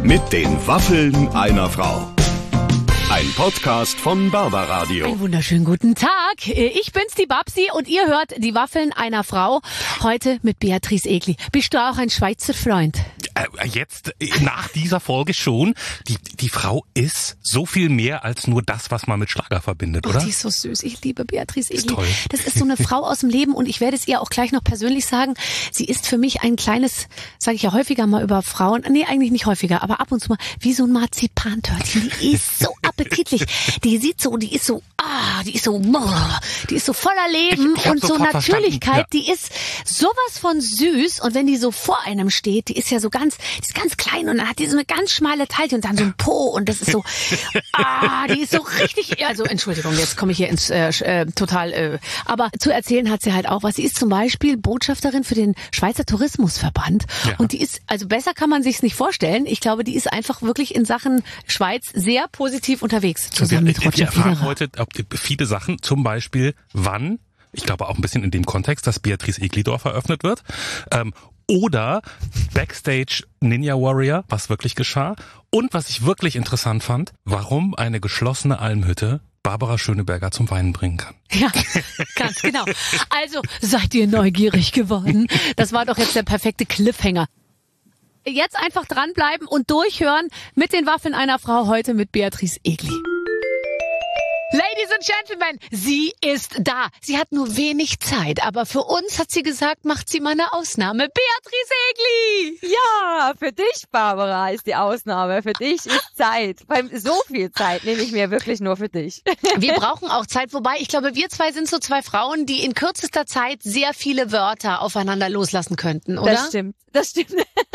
Mit den Waffeln einer Frau. Ein Podcast von Barbaradio. Einen wunderschönen guten Tag. Ich bin's, die Babsi, und ihr hört die Waffeln einer Frau. Heute mit Beatrice Egli. Bist du auch ein Schweizer Freund? Jetzt, nach dieser Folge schon. Die Frau ist so viel mehr als nur das, was man mit Schlager verbindet, oder? Die ist so süß. Ich liebe Beatrice Egli. Ist toll. Das ist so eine Frau aus dem Leben, und ich werde es ihr auch gleich noch persönlich sagen. Sie ist für mich ein kleines, sage ich ja häufiger mal über Frauen, nee, eigentlich nicht häufiger, aber ab und zu mal, wie so ein Marzipantörtchen. Die ist so appetitlich. Die ist so voller Leben Ich hab und so sofort Natürlichkeit. verstanden, ja. Die ist sowas von süß, und wenn die so vor einem steht, die ist ja so ganz klein, und dann hat die so eine ganz schmale Taille und dann so ein Po, und das ist so, die ist so richtig, also Entschuldigung, jetzt komme ich hier ins aber zu erzählen hat sie halt auch was. Sie ist zum Beispiel Botschafterin für den Schweizer Tourismusverband, und die ist, also besser kann man sich's nicht vorstellen. Ich glaube, die ist einfach wirklich in Sachen Schweiz sehr positiv unterwegs, zusammen mit Roger Wir erfahren Federer. heute viele Sachen, zum Beispiel wann, ich glaube auch ein bisschen in dem Kontext, dass Beatrice Egli-Dorf eröffnet wird, oder Backstage Ninja Warrior, was wirklich geschah, und was ich wirklich interessant fand, warum eine geschlossene Almhütte Barbara Schöneberger zum Weinen bringen kann. Ja, ganz genau. Also, seid ihr neugierig geworden? Das war doch jetzt der perfekte Cliffhanger. Jetzt einfach dranbleiben und durchhören mit den Waffeln einer Frau, heute mit Beatrice Egli. Ladies and Gentlemen, sie ist da. Sie hat nur wenig Zeit, aber für uns hat sie gesagt, macht sie mal eine Ausnahme. Beatrice Egli! Ja, für dich, Barbara, ist die Ausnahme. Für dich ist Zeit. So viel Zeit nehme ich mir wirklich nur für dich. Wir brauchen auch Zeit, wobei ich glaube, wir zwei sind so zwei Frauen, die in kürzester Zeit sehr viele Wörter aufeinander loslassen könnten, oder? Das stimmt.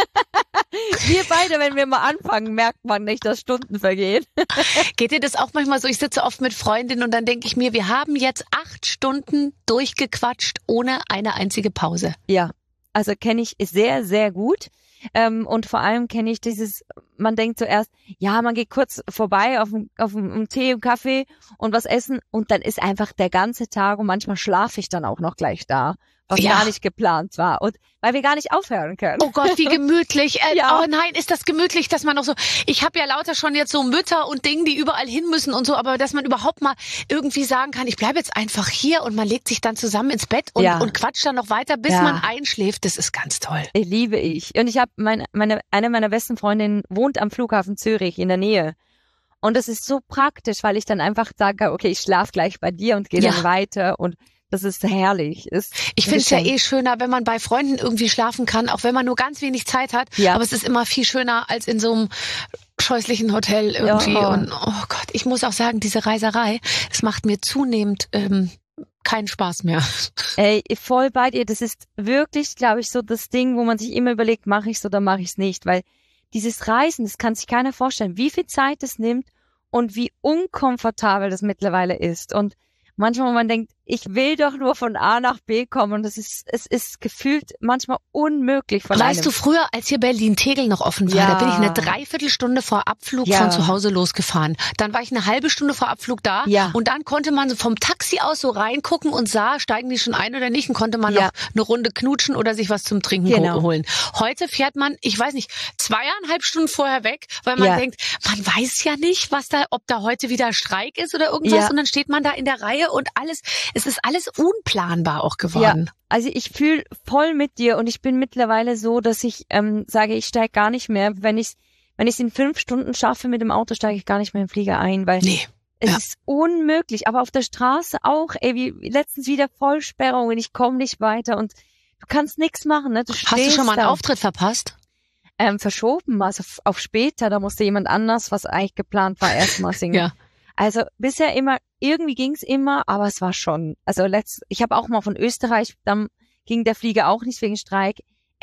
Wir beide, wenn wir mal anfangen, merkt man nicht, dass Stunden vergehen. Geht dir das auch manchmal so? Ich sitze oft mit Freundinnen und dann denke ich mir, wir haben jetzt 8 Stunden durchgequatscht ohne eine einzige Pause. Ja, also kenne ich sehr, sehr gut. Und vor allem kenne ich dieses, man denkt zuerst, ja, man geht kurz vorbei auf einen Tee und Kaffee und was essen, und dann ist einfach der ganze Tag, und manchmal schlafe ich dann auch noch gleich da, was gar nicht geplant war, und weil wir gar nicht aufhören können. Oh Gott, wie gemütlich. Ja. Oh nein, ist das gemütlich, dass man noch so, ich habe ja lauter schon jetzt so Mütter und Dinge, die überall hin müssen und so, aber dass man überhaupt mal irgendwie sagen kann, ich bleibe jetzt einfach hier, und man legt sich dann zusammen ins Bett und quatscht dann noch weiter, bis man einschläft, das ist ganz toll. Liebe ich. Und ich habe eine meiner besten Freundinnen wohnt am Flughafen Zürich in der Nähe. Und das ist so praktisch, weil ich dann einfach sage, okay, ich schlafe gleich bei dir und gehe dann weiter, und das ist herrlich. Ich finde es ja schöner, wenn man bei Freunden irgendwie schlafen kann, auch wenn man nur ganz wenig Zeit hat. Ja. Aber es ist immer viel schöner als in so einem scheußlichen Hotel irgendwie. Ja. Und oh Gott, ich muss auch sagen, diese Reiserei, das macht mir zunehmend keinen Spaß mehr. Ey, voll bei dir. Das ist wirklich, glaube ich, so das Ding, wo man sich immer überlegt, mache ich es oder mache ich es nicht. Weil dieses Reisen, das kann sich keiner vorstellen, wie viel Zeit es nimmt und wie unkomfortabel das mittlerweile ist. Und manchmal, wo man denkt, ich will doch nur von A nach B kommen, und es ist gefühlt manchmal unmöglich von Weißt du, früher, als hier Berlin-Tegel noch offen war, da bin ich eine Dreiviertelstunde vor Abflug von zu Hause losgefahren. Dann war ich eine halbe Stunde vor Abflug da, und dann konnte man vom Taxi aus so reingucken und sah, steigen die schon ein oder nicht, und konnte man noch eine Runde knutschen oder sich was zum Trinken holen. Heute fährt man, ich weiß nicht, 2,5 Stunden vorher weg, weil man denkt, man weiß ja nicht, ob da heute wieder Streik ist oder irgendwas, und dann steht man da in der Reihe und es ist alles unplanbar auch geworden. Ja, also ich fühle voll mit dir, und ich bin mittlerweile so, dass ich sage, ich steige gar nicht mehr, wenn ich in 5 Stunden schaffe mit dem Auto, steige ich gar nicht mehr im Flieger ein, weil es ist unmöglich. Aber auf der Straße auch, wie letztens wieder Vollsperrungen, ich komme nicht weiter, und du kannst nichts machen. Ne? Hast du schon mal einen Auftritt verpasst? Verschoben, also auf später, da musste jemand anders, was eigentlich geplant war, erstmal singen. Ja. Also bisher immer, irgendwie ging's immer, aber es war schon, also ich habe auch mal von Österreich, dann ging der Flieger auch nicht wegen Streik.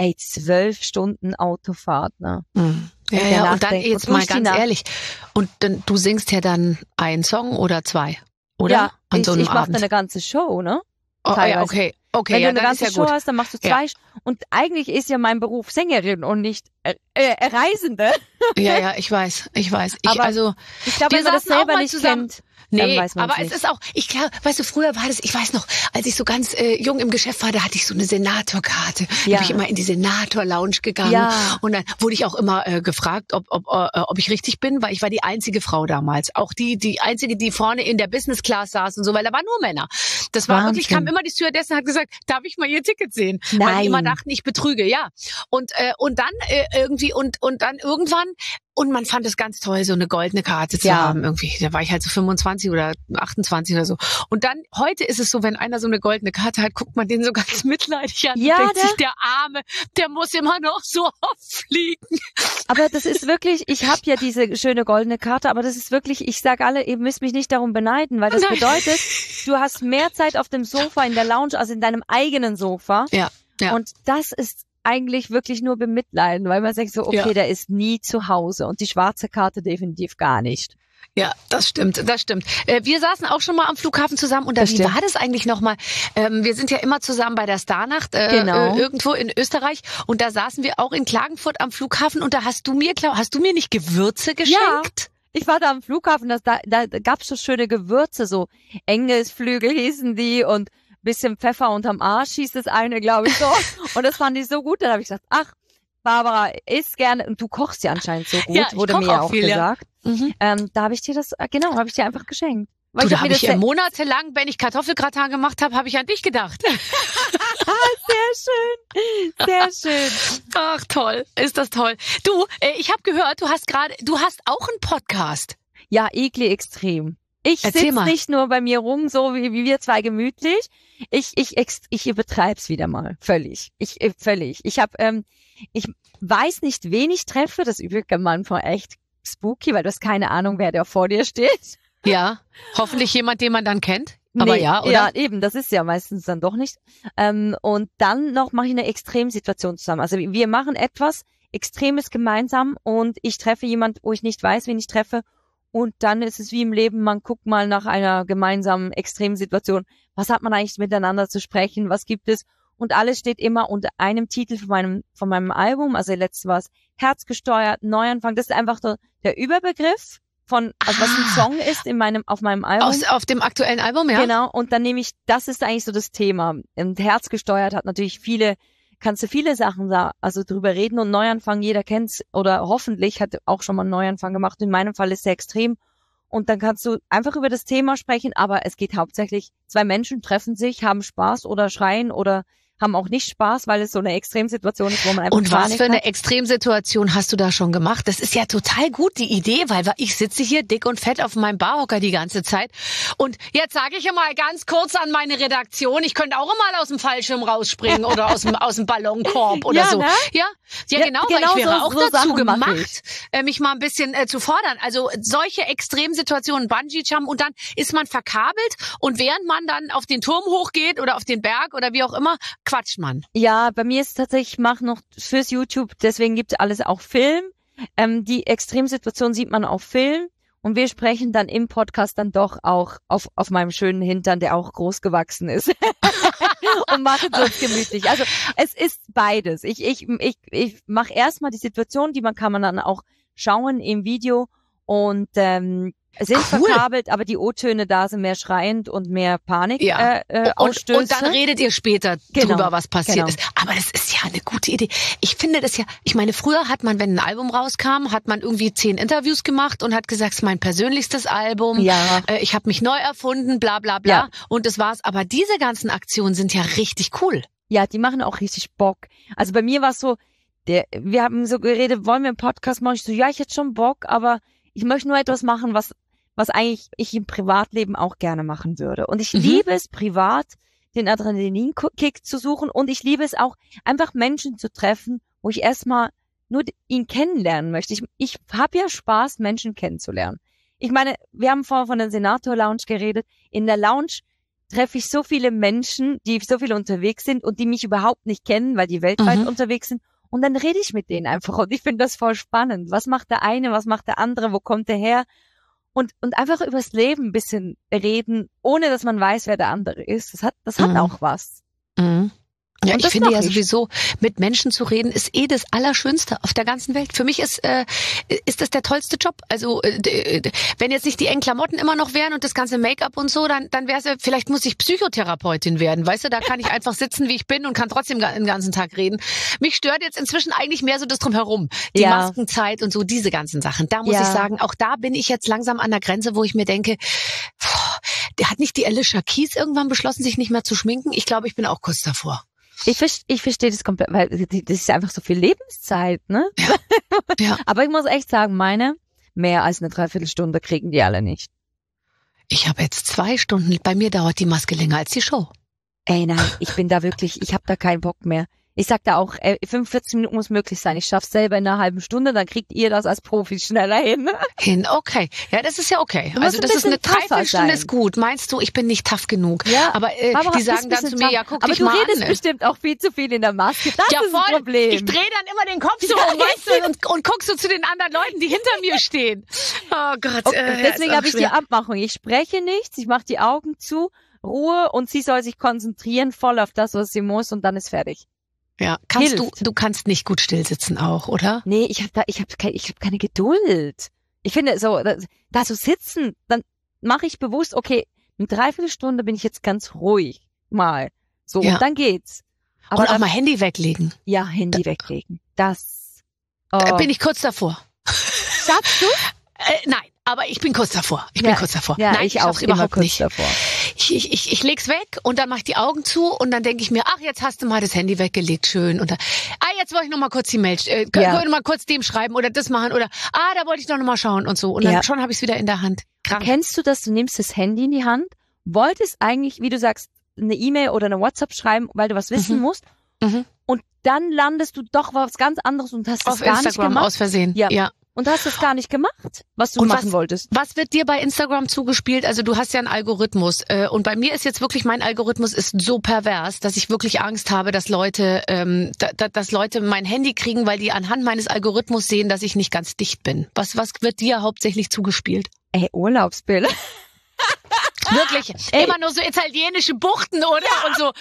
12 Stunden Autofahrt, ne? Mhm. Ja, und dann jetzt mal ganz ehrlich, und dann, du singst ja dann einen Song oder 2, oder? Ja, ich mache dann eine ganze Show, ne? Oh, ja, okay. Okay, wenn ja, du eine dann ist ganze ja Show gut. hast, dann machst du 2 und eigentlich ist ja mein Beruf Sängerin und nicht Reisende. Ja, ich weiß. Aber Also, ich glaube, wenn man das selber nicht kennt, dann weiß man aber es nicht. es ist auch, ich glaube, weißt du, früher war das, ich weiß noch, als ich so ganz jung im Geschäft war, da hatte ich so eine Senatorkarte. Da bin ich immer in die Senator-Lounge gegangen. Ja. Und dann wurde ich auch immer gefragt, ob ich richtig bin, weil ich war die einzige Frau damals. Auch die einzige, die vorne in der Business Class saß und so, weil da waren nur Männer. Das war wirklich, kam immer die Stewardess und hat gesagt, darf ich mal Ihr Ticket sehen? Nein. Weil die immer dachten, ich betrüge, ja. Und dann irgendwie und dann irgendwann, und man fand es ganz toll, so eine goldene Karte zu haben irgendwie. Da war ich halt so 25 oder 28 oder so. Und dann, heute ist es so, wenn einer so eine goldene Karte hat, guckt man den so ganz mitleidig an und denkt sich, der Arme, der muss immer noch so oft fliegen. Aber das ist wirklich, ich habe ja diese schöne goldene Karte, aber das ist wirklich, ich sage alle, ihr müsst mich nicht darum beneiden, weil das bedeutet, du hast mehr Zeit auf dem Sofa in der Lounge als in deinem eigenen Sofa. Ja. Und das ist eigentlich wirklich nur bemitleiden, weil man sagt so, okay, der ist nie zu Hause und die schwarze Karte definitiv gar nicht. Ja, das stimmt. Wir saßen auch schon mal am Flughafen zusammen und wie war das eigentlich nochmal? Wir sind ja immer zusammen bei der Starnacht irgendwo in Österreich und da saßen wir auch in Klagenfurt am Flughafen und da hast du mir nicht Gewürze geschenkt? Ja. Ich war da am Flughafen, da gab's so schöne Gewürze, so Engelsflügel hießen die und bisschen Pfeffer unterm Arsch hieß das eine, glaube ich so. Und das fand ich so gut. Dann habe ich gesagt, ach, Barbara, isst gerne. Und du kochst ja anscheinend so gut, wurde mir ja auch viel, gesagt. Ja. Da habe ich dir habe ich dir einfach geschenkt. Weil da habe ich monatelang, wenn ich Kartoffelgratin gemacht habe, habe ich an dich gedacht. Sehr schön. Ach, toll. Ist das toll. Du, ich habe gehört, du hast auch einen Podcast. Ja, Egli extrem. Ich sitze nicht nur bei mir rum, so wie wir zwei gemütlich. Ich übertreib's wieder mal. Völlig. Völlig. Ich weiß nicht, wen ich treffe. Das ist übrigens manchmal echt spooky, weil du hast keine Ahnung, wer da vor dir steht. Ja. Hoffentlich jemand, den man dann kennt. Aber ja, oder? Ja, eben. Das ist ja meistens dann doch nicht. Und dann noch mache ich eine Extremsituation zusammen. Also wir machen etwas Extremes gemeinsam und ich treffe jemand, wo ich nicht weiß, wen ich treffe. Und dann ist es wie im Leben, man guckt mal nach einer gemeinsamen Extremsituation. Was hat man eigentlich miteinander zu sprechen? Was gibt es? Und alles steht immer unter einem Titel von meinem Album. Also letztes war es Herzgesteuert, Neuanfang. Das ist einfach der Überbegriff von, also was ein Song ist auf meinem Album. Auf dem aktuellen Album, ja. Genau. Und dann das ist eigentlich so das Thema. Und Herzgesteuert hat natürlich kannst du viele Sachen da, also drüber reden und Neuanfang, jeder kennt's oder hoffentlich hat auch schon mal einen Neuanfang gemacht. In meinem Fall ist es sehr extrem. Und dann kannst du einfach über das Thema sprechen, aber es geht hauptsächlich, 2 Menschen treffen sich, haben Spaß oder schreien oder haben auch nicht Spaß, weil es so eine Extremsituation ist, wo man einfach Und was für eine Extremsituation hast du da schon gemacht? Das ist ja total gut, die Idee, weil ich sitze hier dick und fett auf meinem Barhocker die ganze Zeit. Und jetzt sage ich ja mal ganz kurz an meine Redaktion, ich könnte auch mal aus dem Fallschirm rausspringen oder aus dem Ballonkorb oder so. Ne? Ja, genau, weil ich wäre auch dazu gemacht, mich mal ein bisschen zu fordern. Also solche Extremsituationen, Bungee-Jump und dann ist man verkabelt und während man dann auf den Turm hochgeht oder auf den Berg oder wie auch immer, quatscht man. Ja, bei mir ist es tatsächlich, ich mache noch fürs YouTube, deswegen gibt es alles auch Film. Die Extremsituation sieht man auf Film und wir sprechen dann im Podcast dann doch auch auf meinem schönen Hintern, der auch groß gewachsen ist und machen es uns gemütlich. Also es ist beides. Ich mache erstmal die Situation, kann man dann auch schauen im Video und sind verkabelt, aber die O-Töne da sind mehr schreiend und mehr Panik Ausstöße. Und dann redet ihr später drüber, was passiert ist. Aber das ist ja eine gute Idee. Ich finde das ja, ich meine, früher hat man, wenn ein Album rauskam, hat man irgendwie 10 Interviews gemacht und hat gesagt, es ist mein persönlichstes Album, ich habe mich neu erfunden, bla bla bla. Ja. Und das war's. Aber diese ganzen Aktionen sind ja richtig cool. Ja, die machen auch richtig Bock. Also bei mir war es so, wir haben so geredet, wollen wir einen Podcast machen? Ich so, ja, ich hätte schon Bock, aber ich möchte nur etwas machen, was eigentlich ich im Privatleben auch gerne machen würde. Und ich liebe es privat, den Adrenalinkick zu suchen und ich liebe es auch, einfach Menschen zu treffen, wo ich erstmal nur ihn kennenlernen möchte. Ich habe ja Spaß, Menschen kennenzulernen. Ich meine, wir haben vorher von der Senator Lounge geredet. In der Lounge treffe ich so viele Menschen, die so viele unterwegs sind und die mich überhaupt nicht kennen, weil die weltweit unterwegs sind. Und dann rede ich mit denen einfach und ich finde das voll spannend. Was macht der eine, was macht der andere, wo kommt der her? Und einfach übers Leben ein bisschen reden, ohne dass man weiß, wer der andere ist. Das hat auch was. Mhm. Ja, ich finde ja sowieso, mit Menschen zu reden, ist das Allerschönste auf der ganzen Welt. Für mich ist das der tollste Job. Also wenn jetzt nicht die engen Klamotten immer noch wären und das ganze Make-up und so, dann wäre es vielleicht muss ich Psychotherapeutin werden. Weißt du, da kann ich einfach sitzen, wie ich bin und kann trotzdem den ganzen Tag reden. Mich stört jetzt inzwischen eigentlich mehr so das Drumherum. Die Maskenzeit und so, diese ganzen Sachen. Da muss ich sagen, auch da bin ich jetzt langsam an der Grenze, wo ich mir denke, hat nicht die Alicia Keys irgendwann beschlossen, sich nicht mehr zu schminken? Ich glaube, ich bin auch kurz davor. Ich verstehe das komplett, weil das ist einfach so viel Lebenszeit, ne? Ja. Aber ich muss echt sagen, mehr als eine Dreiviertelstunde kriegen die alle nicht. Ich habe jetzt 2 Stunden, bei mir dauert die Maske länger als die Show. Ey, nein, ich habe da keinen Bock mehr. Ich sag da auch, 45 Minuten muss möglich sein. Ich schaff's selber in einer halben Stunde, dann kriegt ihr das als Profis schneller hin. Okay. Ja, das ist ja okay. Also das ist eine Dreiviertelstunde ist gut. Meinst du, ich bin nicht tough genug? Ja, aber die sagen dann zu mir, ja, guck dich mal an. Aber du redest bestimmt auch viel zu viel in der Maske. Das ist ein Problem. Ich drehe dann immer den Kopf so weißt du, und guck so zu den anderen Leuten, die hinter mir stehen. Oh Gott. Deswegen habe ich die Abmachung. Ich spreche nichts, ich mache die Augen zu, Ruhe und sie soll sich konzentrieren voll auf das, was sie muss und dann ist fertig. Ja, du kannst nicht gut stillsitzen auch, oder? Nee, ich hab keine Geduld. Ich finde so, da so sitzen, dann mache ich bewusst, okay, eine Dreiviertelstunde bin ich jetzt ganz ruhig mal. So, und dann geht's. Aber und auch mal Handy weglegen. Ja, Handy weglegen. Das. Bin ich kurz davor. Schaffst du? Nein, aber ich bin kurz davor. Bin kurz davor. Ja, nein, ich auch überhaupt nicht davor. Ich leg's weg und dann mach ich die Augen zu und dann denke ich mir, ach, jetzt hast du mal das Handy weggelegt, schön. Und dann, jetzt wollte ich noch mal kurz die Mail, können wir mal kurz dem schreiben oder das machen oder, da wollte ich doch noch mal schauen und so. Und dann schon habe ich es wieder in der Hand. Krank. Kennst du das, du nimmst das Handy in die Hand, wolltest eigentlich, wie du sagst, eine E-Mail oder eine WhatsApp schreiben, weil du was wissen musst und dann landest du doch was ganz anderes und hast es gar Instagram nicht gemacht. Aus Versehen. Ja. Und hast es gar nicht gemacht, was du machen wolltest. Was wird dir bei Instagram zugespielt? Also du hast ja einen Algorithmus. Und bei mir ist jetzt wirklich, mein Algorithmus ist so pervers, dass ich wirklich Angst habe, dass Leute mein Handy kriegen, weil die anhand meines Algorithmus sehen, dass ich nicht ganz dicht bin. Was wird dir hauptsächlich zugespielt? Urlaubsbilder. Wirklich. Immer nur so italienische Buchten, oder? Und so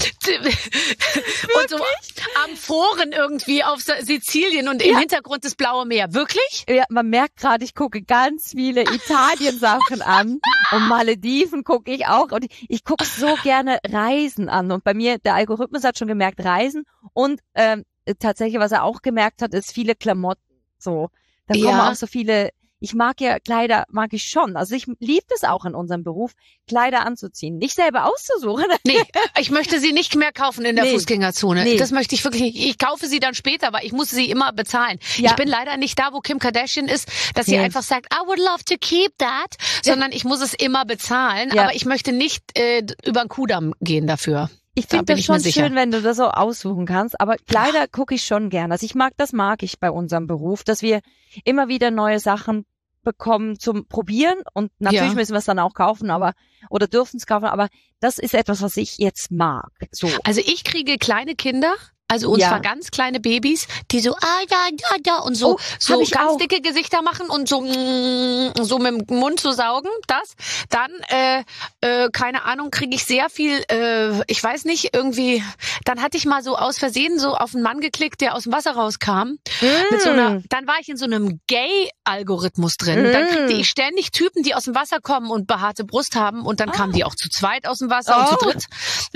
Amphoren irgendwie auf Sizilien und im Hintergrund das blaue Meer. Wirklich? Ja, man merkt gerade, ich gucke ganz viele Italien-Sachen an und Malediven gucke ich auch und ich gucke so gerne Reisen an und bei mir, der Algorithmus hat schon gemerkt, Reisen und tatsächlich, was er auch gemerkt hat, ist viele Klamotten. So, da kommen auch so viele. Ich mag ja Kleider, mag ich schon. Also ich liebe es auch in unserem Beruf, Kleider anzuziehen. Nicht selber auszusuchen. Nee, ich möchte sie nicht mehr kaufen in der Fußgängerzone. Nee. Das möchte ich wirklich nicht. Ich kaufe sie dann später, weil ich muss sie immer bezahlen. Ja. Ich bin leider nicht da, wo Kim Kardashian ist, dass sie einfach sagt, I would love to keep that, sondern ich muss es immer bezahlen. Aber ich möchte nicht über den Kudamm gehen dafür. Ich finde das schon schön, wenn du das so aussuchen kannst, aber Kleider gucke ich schon gern. Also das mag ich bei unserem Beruf, dass wir immer wieder neue Sachen bekommen zum Probieren und natürlich müssen wir es dann auch kaufen, oder dürfen es kaufen, aber das ist etwas, was ich jetzt mag. So. Also ich kriege kleine Kinder, also und zwar ganz kleine Babys, die so ja und so ganz dicke Gesichter machen und so mit dem Mund so saugen, das. Dann keine Ahnung, kriege ich sehr viel, ich weiß nicht, irgendwie, dann hatte ich mal so aus Versehen so auf einen Mann geklickt, der aus dem Wasser rauskam. Dann war ich in so einem Gay-Algorithmus drin. Dann kriegte ich ständig Typen, die aus dem Wasser kommen und behaarte Brust haben und dann kamen die auch zu zweit aus dem Wasser und zu dritt.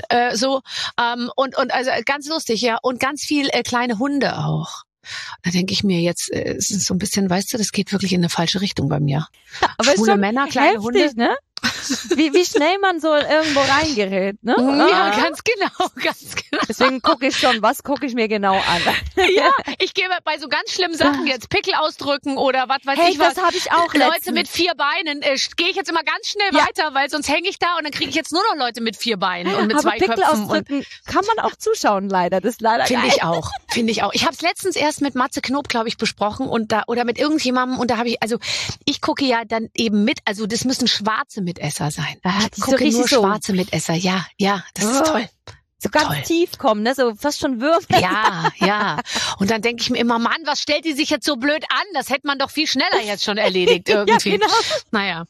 Und also ganz lustig, ja. Und ganz viel kleine Hunde auch. Da denke ich mir jetzt, es ist so ein bisschen, weißt du, das geht wirklich in eine falsche Richtung bei mir. Aber schwule Männer, kleine heftig, Hunde. Ne? Wie schnell man so irgendwo reingerät, ne? Ja, ganz genau. Deswegen was gucke ich mir genau an? Ja, ich gehe bei so ganz schlimmen Sachen jetzt Pickel ausdrücken oder was weiß ich was. Das habe ich auch Leute mit 4 Beinen, gehe ich jetzt immer ganz schnell weiter, weil sonst hänge ich da und dann kriege ich jetzt nur noch Leute mit 4 Beinen und mit aber 2 Pickel Köpfen. Ausdrücken kann man auch zuschauen, leider. Das ist leider Finde ich auch. Ich habe es letztens erst mit Matze Knob, glaube ich, besprochen oder mit irgendjemandem und da habe ich gucke ja dann eben mit, also das müssen schwarze Mitesser sein. Ich gucke nur schwarze Mitesser, ja, das ist toll. so ganz Toll. tief kommen, ne? So fast schon Würfel. Ja. Und dann denke ich mir immer, Mann, was stellt die sich jetzt so blöd an? Das hätte man doch viel schneller jetzt schon erledigt irgendwie. Ja, genau. Naja.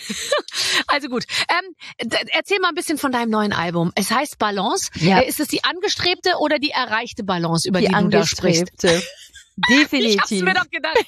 Also gut. Erzähl mal ein bisschen von deinem neuen Album. Es heißt Balance. Ja. Ist es die angestrebte oder die erreichte Balance, über die du da sprichst? Definitiv. Ich hab's mir doch gedacht.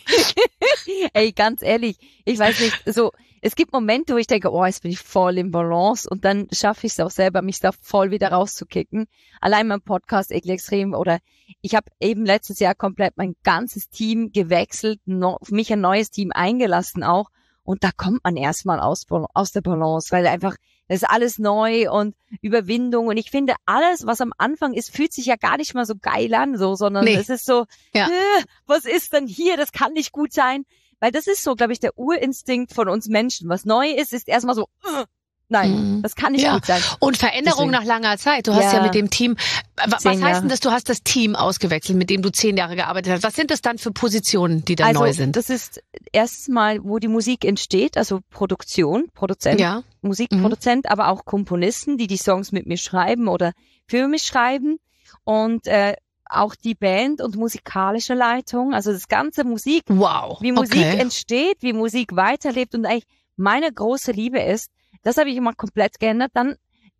Ey, ganz ehrlich, ich weiß nicht, so, es gibt Momente, wo ich denke, oh, jetzt bin ich voll im Balance und dann schaffe ich es auch selber, mich da voll wieder rauszukicken. Allein mein Podcast Eklig Extrem oder ich habe eben letztes Jahr komplett mein ganzes Team gewechselt, mich ein neues Team eingelassen auch und da kommt man erstmal aus der Balance, weil einfach das ist alles neu und Überwindung und ich finde, alles, was am Anfang ist, fühlt sich ja gar nicht mal so geil an, so, sondern es ist so, was ist denn hier? Das kann nicht gut sein. Weil das ist so, glaube ich, der Urinstinkt von uns Menschen. Was neu ist erstmal so, nein, das kann nicht gut sein. Und Veränderung nach langer Zeit. Du hast ja mit dem Team, was heißt denn das? Du hast das Team ausgewechselt, mit dem du 10 Jahre gearbeitet hast. Was sind das dann für Positionen, die da neu sind? Das ist erstens mal, wo die Musik entsteht, also Produzent, Musikproduzent, aber auch Komponisten, die Songs mit mir schreiben oder für mich schreiben und auch die Band und musikalische Leitung, also das ganze Musik, wie Musik entsteht, wie Musik weiterlebt und eigentlich meine große Liebe ist, das habe ich immer komplett geändert, dann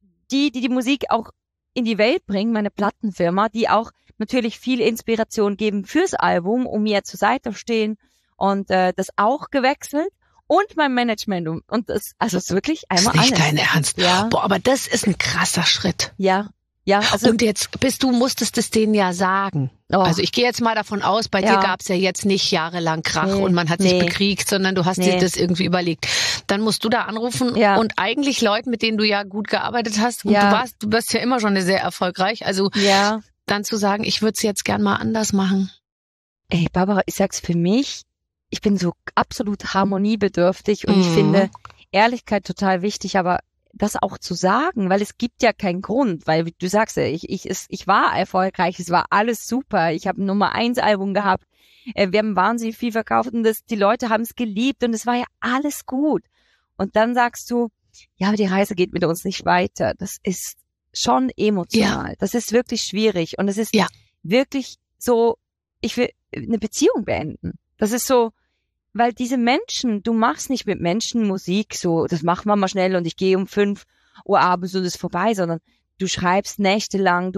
die Musik auch in die Welt bringen, meine Plattenfirma, die auch natürlich viel Inspiration geben fürs Album, um mir zur Seite stehen und das auch gewechselt und mein Management und das, also es ist wirklich einmal alles. Nicht dein Ernst? Ja. Boah, aber das ist ein krasser Schritt. Ja, also und jetzt musstest es denen ja sagen. Oh. Also ich gehe jetzt mal davon aus, bei dir gab es ja jetzt nicht jahrelang Krach und man hat sich bekriegt, sondern du hast dir das irgendwie überlegt. Dann musst du da anrufen und eigentlich Leuten, mit denen du ja gut gearbeitet hast, und du warst ja immer schon sehr erfolgreich, also dann zu sagen, ich würde es jetzt gern mal anders machen. Ey, Barbara, ich sag's für mich, ich bin so absolut harmoniebedürftig und ich finde Ehrlichkeit total wichtig, aber das auch zu sagen, weil es gibt ja keinen Grund, weil du sagst ja, ich war erfolgreich, es war alles super, ich habe ein Nummer-1-Album gehabt, wir haben wahnsinnig viel verkauft und die Leute haben es geliebt und es war ja alles gut. Und dann sagst du, ja, aber die Reise geht mit uns nicht weiter. Das ist schon emotional, das ist wirklich schwierig und es ist wirklich so, ich will eine Beziehung beenden. Das ist so, weil diese Menschen, du machst nicht mit Menschen Musik so, das machen wir mal schnell und ich gehe um 5 Uhr abends und es ist vorbei, sondern du schreibst nächtelang,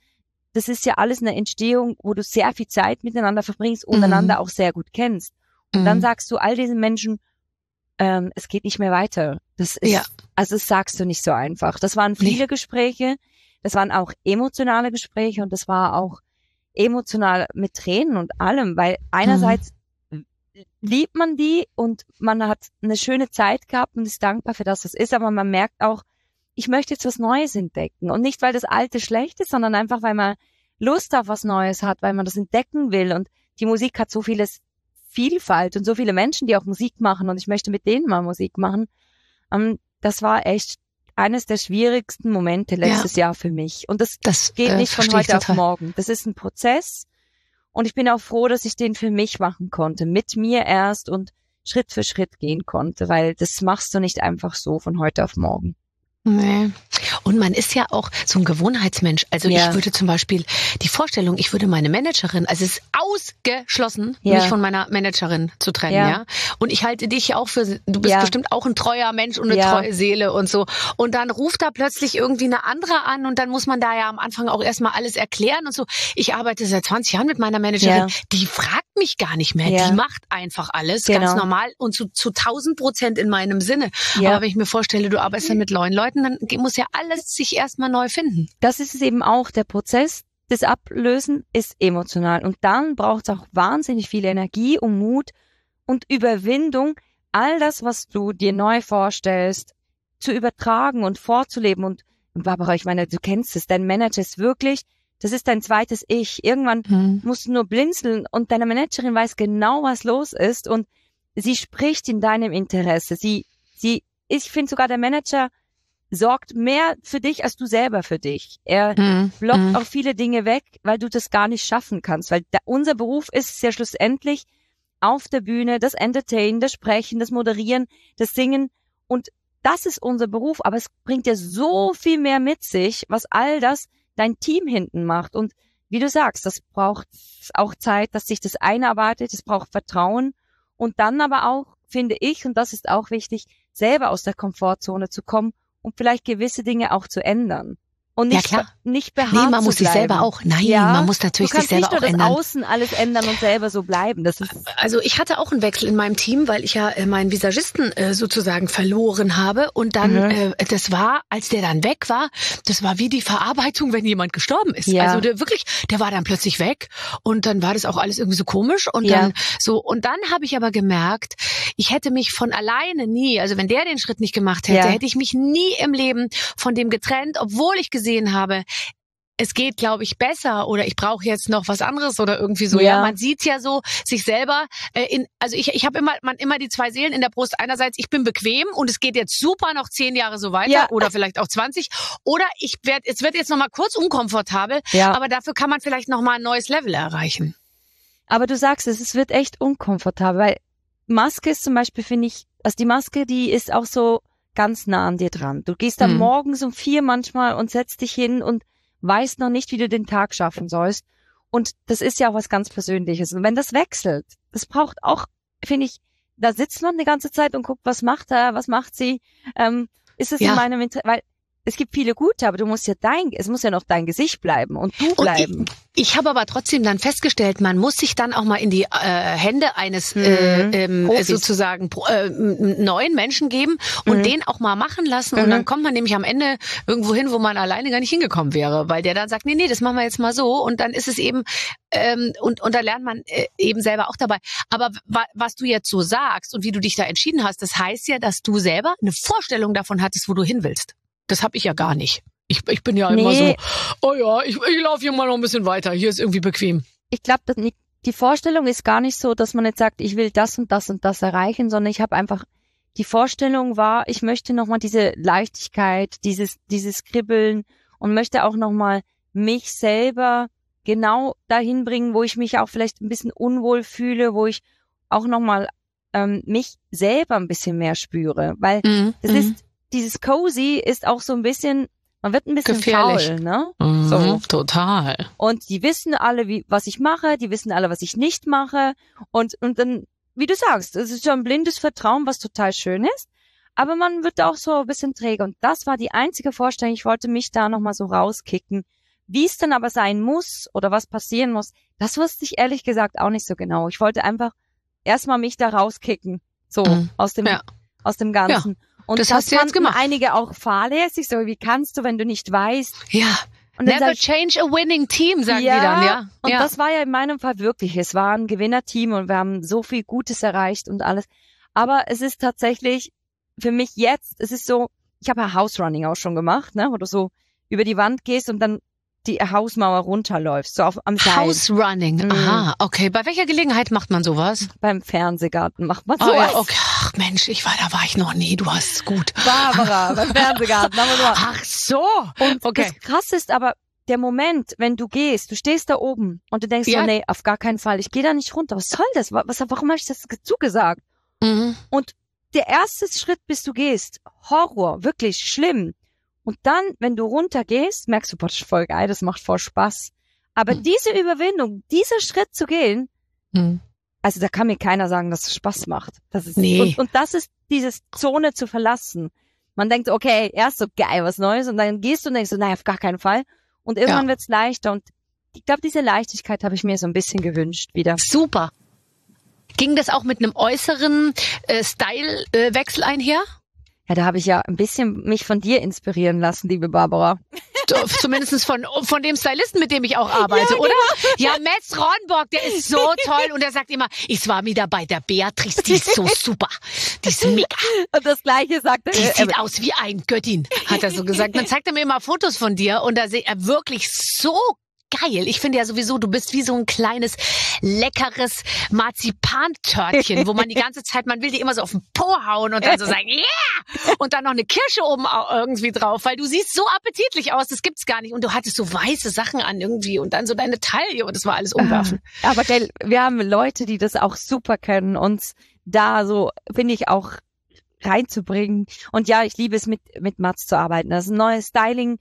das ist ja alles eine Entstehung, wo du sehr viel Zeit miteinander verbringst und einander auch sehr gut kennst. Und dann sagst du all diesen Menschen, es geht nicht mehr weiter. Das ist, also das sagst du nicht so einfach. Das waren viele Gespräche, das waren auch emotionale Gespräche und das war auch emotional mit Tränen und allem, weil einerseits liebt man die und man hat eine schöne Zeit gehabt und ist dankbar für das, was ist, aber man merkt auch, ich möchte jetzt was Neues entdecken und nicht, weil das Alte schlecht ist, sondern einfach, weil man Lust auf was Neues hat, weil man das entdecken will und die Musik hat so vieles Vielfalt und so viele Menschen, die auch Musik machen und ich möchte mit denen mal Musik machen. Das war echt eines der schwierigsten Momente letztes Jahr für mich und das geht nicht von heute auf morgen. Das ist ein Prozess. Und ich bin auch froh, dass ich den für mich machen konnte, mit mir erst und Schritt für Schritt gehen konnte, weil das machst du nicht einfach so von heute auf morgen. Nee. Und man ist ja auch so ein Gewohnheitsmensch. Also ich würde zum Beispiel die Vorstellung, ich würde meine Managerin, also es ist ausgeschlossen, mich von meiner Managerin zu trennen, ja. Und ich halte dich auch für, du bist bestimmt auch ein treuer Mensch und eine treue Seele und so. Und dann ruft da plötzlich irgendwie eine andere an und dann muss man da ja am Anfang auch erstmal alles erklären und so. Ich arbeite seit 20 Jahren mit meiner Managerin, die fragt mich gar nicht mehr, die macht einfach alles ganz normal und zu 1000% in meinem Sinne. Aber wenn ich mir vorstelle, du arbeitest dann mit neuen Leuten, dann muss ja alles sich erstmal neu finden. Das ist es eben auch. Der Prozess des Ablösen ist emotional. Und dann braucht es auch wahnsinnig viel Energie und Mut und Überwindung, all das, was du dir neu vorstellst, zu übertragen und vorzuleben. Und Barbara, ich meine, du kennst es, dein Manager ist wirklich, das ist dein zweites Ich. Irgendwann musst du nur blinzeln und deine Managerin weiß genau, was los ist und sie spricht in deinem Interesse. Ich finde sogar, der Manager sorgt mehr für dich, als du selber für dich. Er blockt auch viele Dinge weg, weil du das gar nicht schaffen kannst. Weil unser Beruf ist ja schlussendlich auf der Bühne, das Entertainen, das Sprechen, das Moderieren, das Singen. Und das ist unser Beruf. Aber es bringt ja so viel mehr mit sich, was all das dein Team hinten macht. Und wie du sagst, das braucht auch Zeit, dass sich das einarbeitet, es braucht Vertrauen und dann aber auch, finde ich, und das ist auch wichtig, selber aus der Komfortzone zu kommen und vielleicht gewisse Dinge auch zu ändern. Und nicht beharrt Nee, man muss sich selber auch, man muss natürlich sich selber auch ändern. Du kannst nicht nur das Außen alles ändern und selber so bleiben. Das ist also ich hatte auch einen Wechsel in meinem Team, weil ich ja meinen Visagisten sozusagen verloren habe. Und dann, das war, als der dann weg war, das war wie die Verarbeitung, wenn jemand gestorben ist. Ja. Also der war dann plötzlich weg und dann war das auch alles irgendwie so komisch. Und dann habe ich aber gemerkt, ich hätte mich von alleine nie, also wenn der den Schritt nicht gemacht hätte, hätte ich mich nie im Leben von dem getrennt, obwohl ich gesehen habe, es geht, glaube ich, besser oder ich brauche jetzt noch was anderes oder irgendwie so. Ja, man sieht ja so sich selber. Also ich habe immer die zwei Seelen in der Brust. Einerseits, ich bin bequem und es geht jetzt super noch 10 Jahre so weiter oder vielleicht auch 20. Oder es wird jetzt noch mal kurz unkomfortabel, aber dafür kann man vielleicht noch mal ein neues Level erreichen. Aber du sagst es wird echt unkomfortabel, weil Maske ist zum Beispiel, finde ich, also die Maske, die ist auch so ganz nah an dir dran. Du gehst dann morgens um 4 manchmal und setzt dich hin und weißt noch nicht, wie du den Tag schaffen sollst. Und das ist ja auch was ganz Persönliches. Und wenn das wechselt, das braucht auch, finde ich, da sitzt man die ganze Zeit und guckt, was macht er, was macht sie, ist es in meinem Interesse, weil es gibt viele gute, aber es muss ja noch dein Gesicht bleiben und du bleiben. Ich habe aber trotzdem dann festgestellt, man muss sich dann auch mal in die Hände eines sozusagen neuen Menschen geben und den auch mal machen lassen. Und dann kommt man nämlich am Ende irgendwo hin, wo man alleine gar nicht hingekommen wäre, weil der dann sagt, nee, das machen wir jetzt mal so. Und dann ist es eben, und da lernt man eben selber auch dabei. Aber was du jetzt so sagst und wie du dich da entschieden hast, das heißt ja, dass du selber eine Vorstellung davon hattest, wo du hin willst. Das habe ich ja gar nicht. Ich bin ja immer so, ich laufe hier mal noch ein bisschen weiter, hier ist irgendwie bequem. Ich glaube, die Vorstellung ist gar nicht so, dass man jetzt sagt, ich will das und das und das erreichen, sondern ich habe einfach, die Vorstellung war, ich möchte nochmal diese Leichtigkeit, dieses Kribbeln und möchte auch nochmal mich selber genau dahin bringen, wo ich mich auch vielleicht ein bisschen unwohl fühle, wo ich auch nochmal mich selber ein bisschen mehr spüre, weil das ist, dieses Cozy ist auch so ein bisschen, man wird ein bisschen gefährlich. Faul, ne? So. Total. Und die wissen alle, was ich mache, die wissen alle, was ich nicht mache. Und dann, wie du sagst, es ist schon ein blindes Vertrauen, was total schön ist. Aber man wird auch so ein bisschen träge. Und das war die einzige Vorstellung. Ich wollte mich da nochmal so rauskicken. Wie es dann aber sein muss oder was passieren muss, das wusste ich ehrlich gesagt auch nicht so genau. Ich wollte einfach erstmal mich da rauskicken. So, aus dem Ganzen. Ja. Und das hast du jetzt gemacht. Einige auch fahrlässig, so wie kannst du, wenn du nicht weißt. Ja. Und never change a winning team, sagen die dann, ja. Und das war ja in meinem Fall wirklich. Es war ein Gewinnerteam und wir haben so viel Gutes erreicht und alles. Aber es ist tatsächlich für mich jetzt, es ist so, ich habe ja House Running auch schon gemacht, ne, wo du so über die Wand gehst und dann die Hausmauer runterläufst, so am Seil. House Running, aha, okay. Bei welcher Gelegenheit macht man sowas? Beim Fernsehgarten macht man sowas. Ja, okay. Ach Mensch, da war ich noch nie, du hast es gut. Barbara, beim Fernsehgarten. Ach so. Und das Krasse ist aber, der Moment, wenn du gehst, du stehst da oben und du denkst so, nee, auf gar keinen Fall, ich gehe da nicht runter. Was soll das? Warum habe ich das zugesagt? Und der erste Schritt, bis du gehst, Horror, wirklich schlimm. Und dann, wenn du runtergehst, merkst du, boah, das ist voll geil, das macht voll Spaß. Aber diese Überwindung, dieser Schritt zu gehen, also da kann mir keiner sagen, dass es Spaß macht. Das ist, und das ist dieses Zone zu verlassen. Man denkt, okay, erst so geil, was Neues, und dann gehst du und denkst so, nein, auf gar keinen Fall. Und irgendwann wird's leichter. Und ich glaube, diese Leichtigkeit habe ich mir so ein bisschen gewünscht wieder. Super. Ging das auch mit einem äußeren Stylewechsel einher? Ja, da habe ich ja ein bisschen mich von dir inspirieren lassen, liebe Barbara. Zumindest von dem Stylisten, mit dem ich auch arbeite, oder? Ja, Metz Ronborg, der ist so toll und er sagt immer, ich war wieder bei der Beatrice, die ist so super, die ist mega. Und das Gleiche sagt er. Die sieht aus wie ein Göttin, hat er so gesagt. Dann zeigt er mir immer Fotos von dir und da sehe er wirklich so geil. Ich finde ja sowieso, du bist wie so ein kleines, leckeres Marzipantörtchen, wo man die ganze Zeit, man will die immer so auf den Po hauen und dann so sagen, yeah! Und dann noch eine Kirsche oben irgendwie drauf, weil du siehst so appetitlich aus, das gibt's gar nicht. Und du hattest so weiße Sachen an irgendwie und dann so deine Taille und das war alles umwerfen. Aber gell, wir haben Leute, die das auch super können, uns da so, finde ich, auch reinzubringen. Und ja, ich liebe es mit Mats zu arbeiten. Das ist ein neues Styling.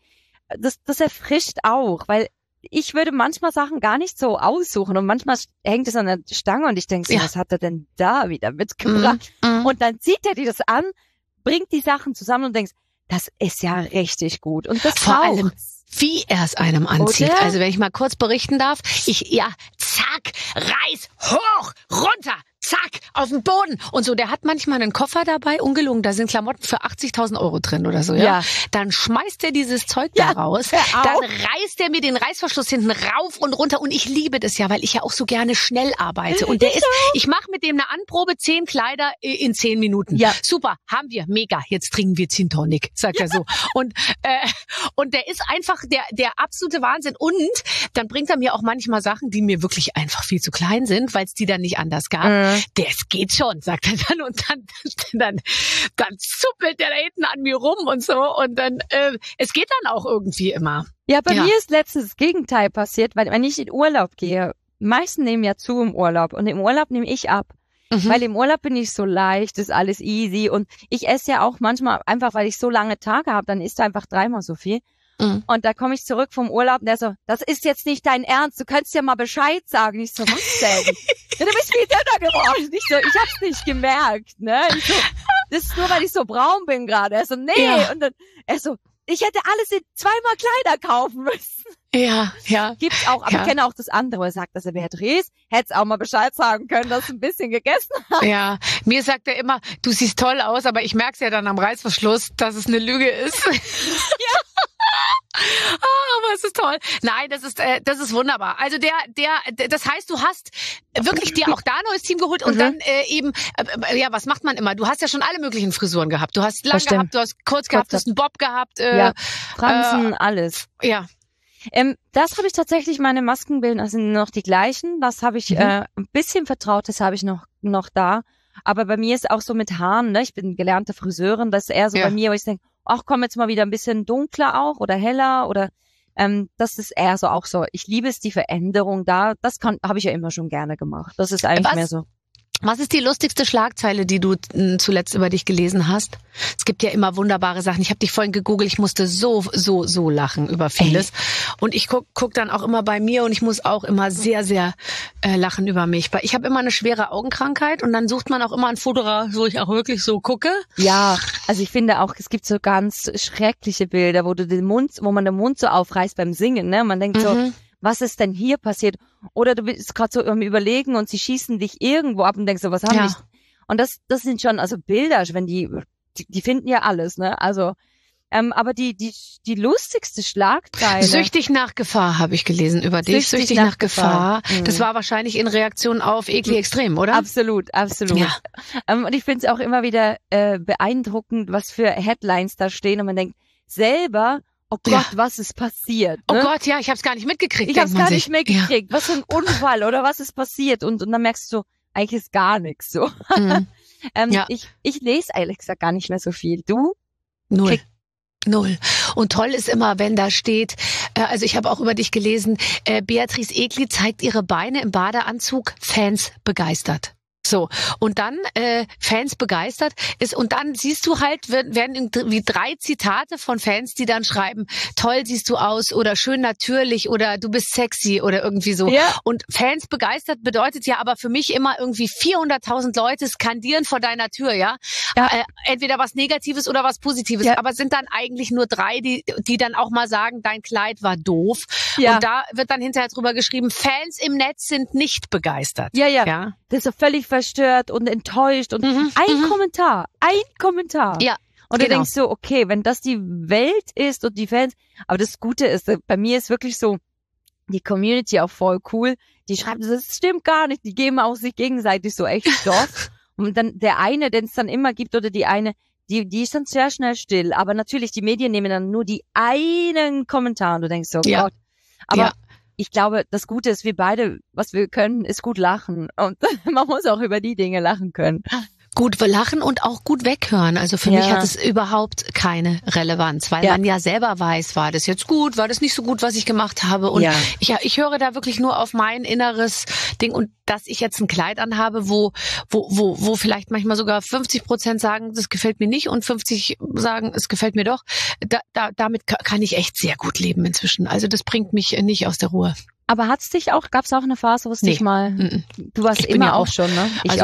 das erfrischt auch, weil ich würde manchmal Sachen gar nicht so aussuchen und manchmal hängt es an der Stange und ich denke so, was hat er denn da wieder mitgebracht? Und dann zieht er dir das an, bringt die Sachen zusammen und denkst, das ist ja richtig gut. Und das vor allem, wie er es einem anzieht. Oder? Also wenn ich mal kurz berichten darf, zack, Reis, hoch, runter, zack, auf den Boden. Und so, der hat manchmal einen Koffer dabei, ungelogen, da sind Klamotten für 80.000 Euro drin oder so, ja. Dann schmeißt er dieses Zeug da raus, dann reißt er mir den Reißverschluss hinten rauf und runter und ich liebe das ja, weil ich ja auch so gerne schnell arbeite. Und ich mache mit dem eine Anprobe, 10 Kleider in 10 Minuten. Ja. Super, haben wir, mega, jetzt trinken wir Gin Tonic, sagt er so. Und der ist einfach der absolute Wahnsinn. Und dann bringt er mir auch manchmal Sachen, die mir wirklich einfach viel zu klein sind, weil es die dann nicht anders gab. Das geht schon, sagt er dann. Und dann zuppelt der da hinten an mir rum und so. Und dann, es geht dann auch irgendwie immer. Ja, bei mir ist letztens das Gegenteil passiert, weil wenn ich in Urlaub gehe, meisten nehmen ja zu im Urlaub und im Urlaub nehme ich ab. Weil im Urlaub bin ich so leicht, ist alles easy und ich esse ja auch manchmal einfach, weil ich so lange Tage habe, dann isst du einfach 3-mal so viel. Und da komme ich zurück vom Urlaub und der so, das ist jetzt nicht dein Ernst, du kannst ja mal Bescheid sagen. Ich so, was denn? Ja, du bist viel dünner geworden. Ich so, ich hab's nicht gemerkt, ne? Ich so, das ist nur, weil ich so braun bin gerade. Er so, nee. Ja. Und dann, er so, ich hätte alles in 2-mal Kleider kaufen müssen. Ja. Gibt's auch, aber ich kenne auch das andere, wo er sagt, dass er Beatrice, hätt's auch mal Bescheid sagen können, dass du ein bisschen gegessen hast. Ja, mir sagt er immer, du siehst toll aus, aber ich merk's ja dann am Reißverschluss, dass es eine Lüge ist. Ja. Aber es ist toll. Nein, das ist wunderbar. Also das heißt, du hast wirklich dir auch da ein neues Team geholt und dann eben, was macht man immer? Du hast ja schon alle möglichen Frisuren gehabt. Du hast lang gehabt, du hast kurz gehabt, du hast einen Bob gehabt. Fransen, alles. Ja. Das habe ich tatsächlich, meine Maskenbilder sind noch die gleichen. Das habe ich ein bisschen Vertrautes habe ich noch da. Aber bei mir ist auch so mit Haaren, ne? Ich bin gelernte Friseurin, das ist eher so bei mir, wo ich denke, ach komm, jetzt mal wieder ein bisschen dunkler auch oder heller oder das ist eher so auch so. Ich liebe es, die Veränderung da. Das habe ich ja immer schon gerne gemacht. Das ist eigentlich mehr so. Was ist die lustigste Schlagzeile, die du zuletzt über dich gelesen hast? Es gibt ja immer wunderbare Sachen. Ich habe dich vorhin gegoogelt, ich musste so lachen über vieles. Und ich guck dann auch immer bei mir und ich muss auch immer sehr, sehr lachen über mich. Ich habe immer eine schwere Augenkrankheit und dann sucht man auch immer ein Foto, wo ich auch wirklich so gucke. Ja, also ich finde auch, es gibt so ganz schreckliche Bilder, wo man den Mund so aufreißt beim Singen, ne? Man denkt so, was ist denn hier passiert? Oder du bist gerade so am Überlegen und sie schießen dich irgendwo ab und denkst so, was haben die? Und das sind schon, also Bilder, wenn die finden ja alles, ne? Also, aber die lustigste Schlagzeile. Süchtig nach Gefahr habe ich gelesen über dich. Süchtig nach Gefahr. Das war wahrscheinlich in Reaktion auf Eklig Extrem, oder? Absolut. Ja. Und ich finde es auch immer wieder beeindruckend, was für Headlines da stehen und man denkt, selber, oh Gott, was ist passiert? Ne? Oh Gott, ja, ich habe es gar nicht mitgekriegt. Ich habe es gar nicht mitgekriegt. Was für ein Unfall oder was ist passiert? Und dann merkst du so, eigentlich ist gar nichts so. Ich lese ehrlich gesagt gar nicht mehr so viel. Du? Null. Und toll ist immer, wenn da steht, also ich habe auch über dich gelesen, Beatrice Egli zeigt ihre Beine im Badeanzug, Fans begeistert. So, und dann Fans begeistert ist und dann siehst du halt, werden irgendwie 3 Zitate von Fans, die dann schreiben, toll siehst du aus oder schön natürlich oder du bist sexy oder irgendwie so. Ja. Und Fans begeistert bedeutet ja aber für mich immer irgendwie 400.000 Leute skandieren vor deiner Tür, ja. Entweder was Negatives oder was Positives, aber sind dann eigentlich nur 3, die dann auch mal sagen, dein Kleid war doof. Ja. Und da wird dann hinterher drüber geschrieben, Fans im Netz sind nicht begeistert. Ja. Das ist so völlig verstört und enttäuscht und ein Kommentar. Ja. Und du denkst so, okay, wenn das die Welt ist und die Fans, aber das Gute ist, bei mir ist wirklich so, die Community auch voll cool, die schreiben, das stimmt gar nicht, die geben auch sich gegenseitig so echt Stoff. Und dann der eine, den es dann immer gibt oder die eine, die ist dann sehr schnell still, aber natürlich, die Medien nehmen dann nur die einen Kommentar und du denkst so, Gott. Aber ich glaube, das Gute ist, wir beide, was wir können, ist gut lachen. Und man muss auch über die Dinge lachen können. Gut lachen und auch gut weghören. Also für mich hat es überhaupt keine Relevanz, weil man ja selber weiß, war das jetzt gut, war das nicht so gut, was ich gemacht habe. Und ich höre da wirklich nur auf mein inneres Ding, und dass ich jetzt ein Kleid anhabe, wo vielleicht manchmal sogar 50% sagen, das gefällt mir nicht, und 50 sagen, es gefällt mir doch. Damit kann ich echt sehr gut leben inzwischen. Also das bringt mich nicht aus der Ruhe. Aber gab's auch eine Phase, wo es dich mal, du warst immer auch schon, ne? Also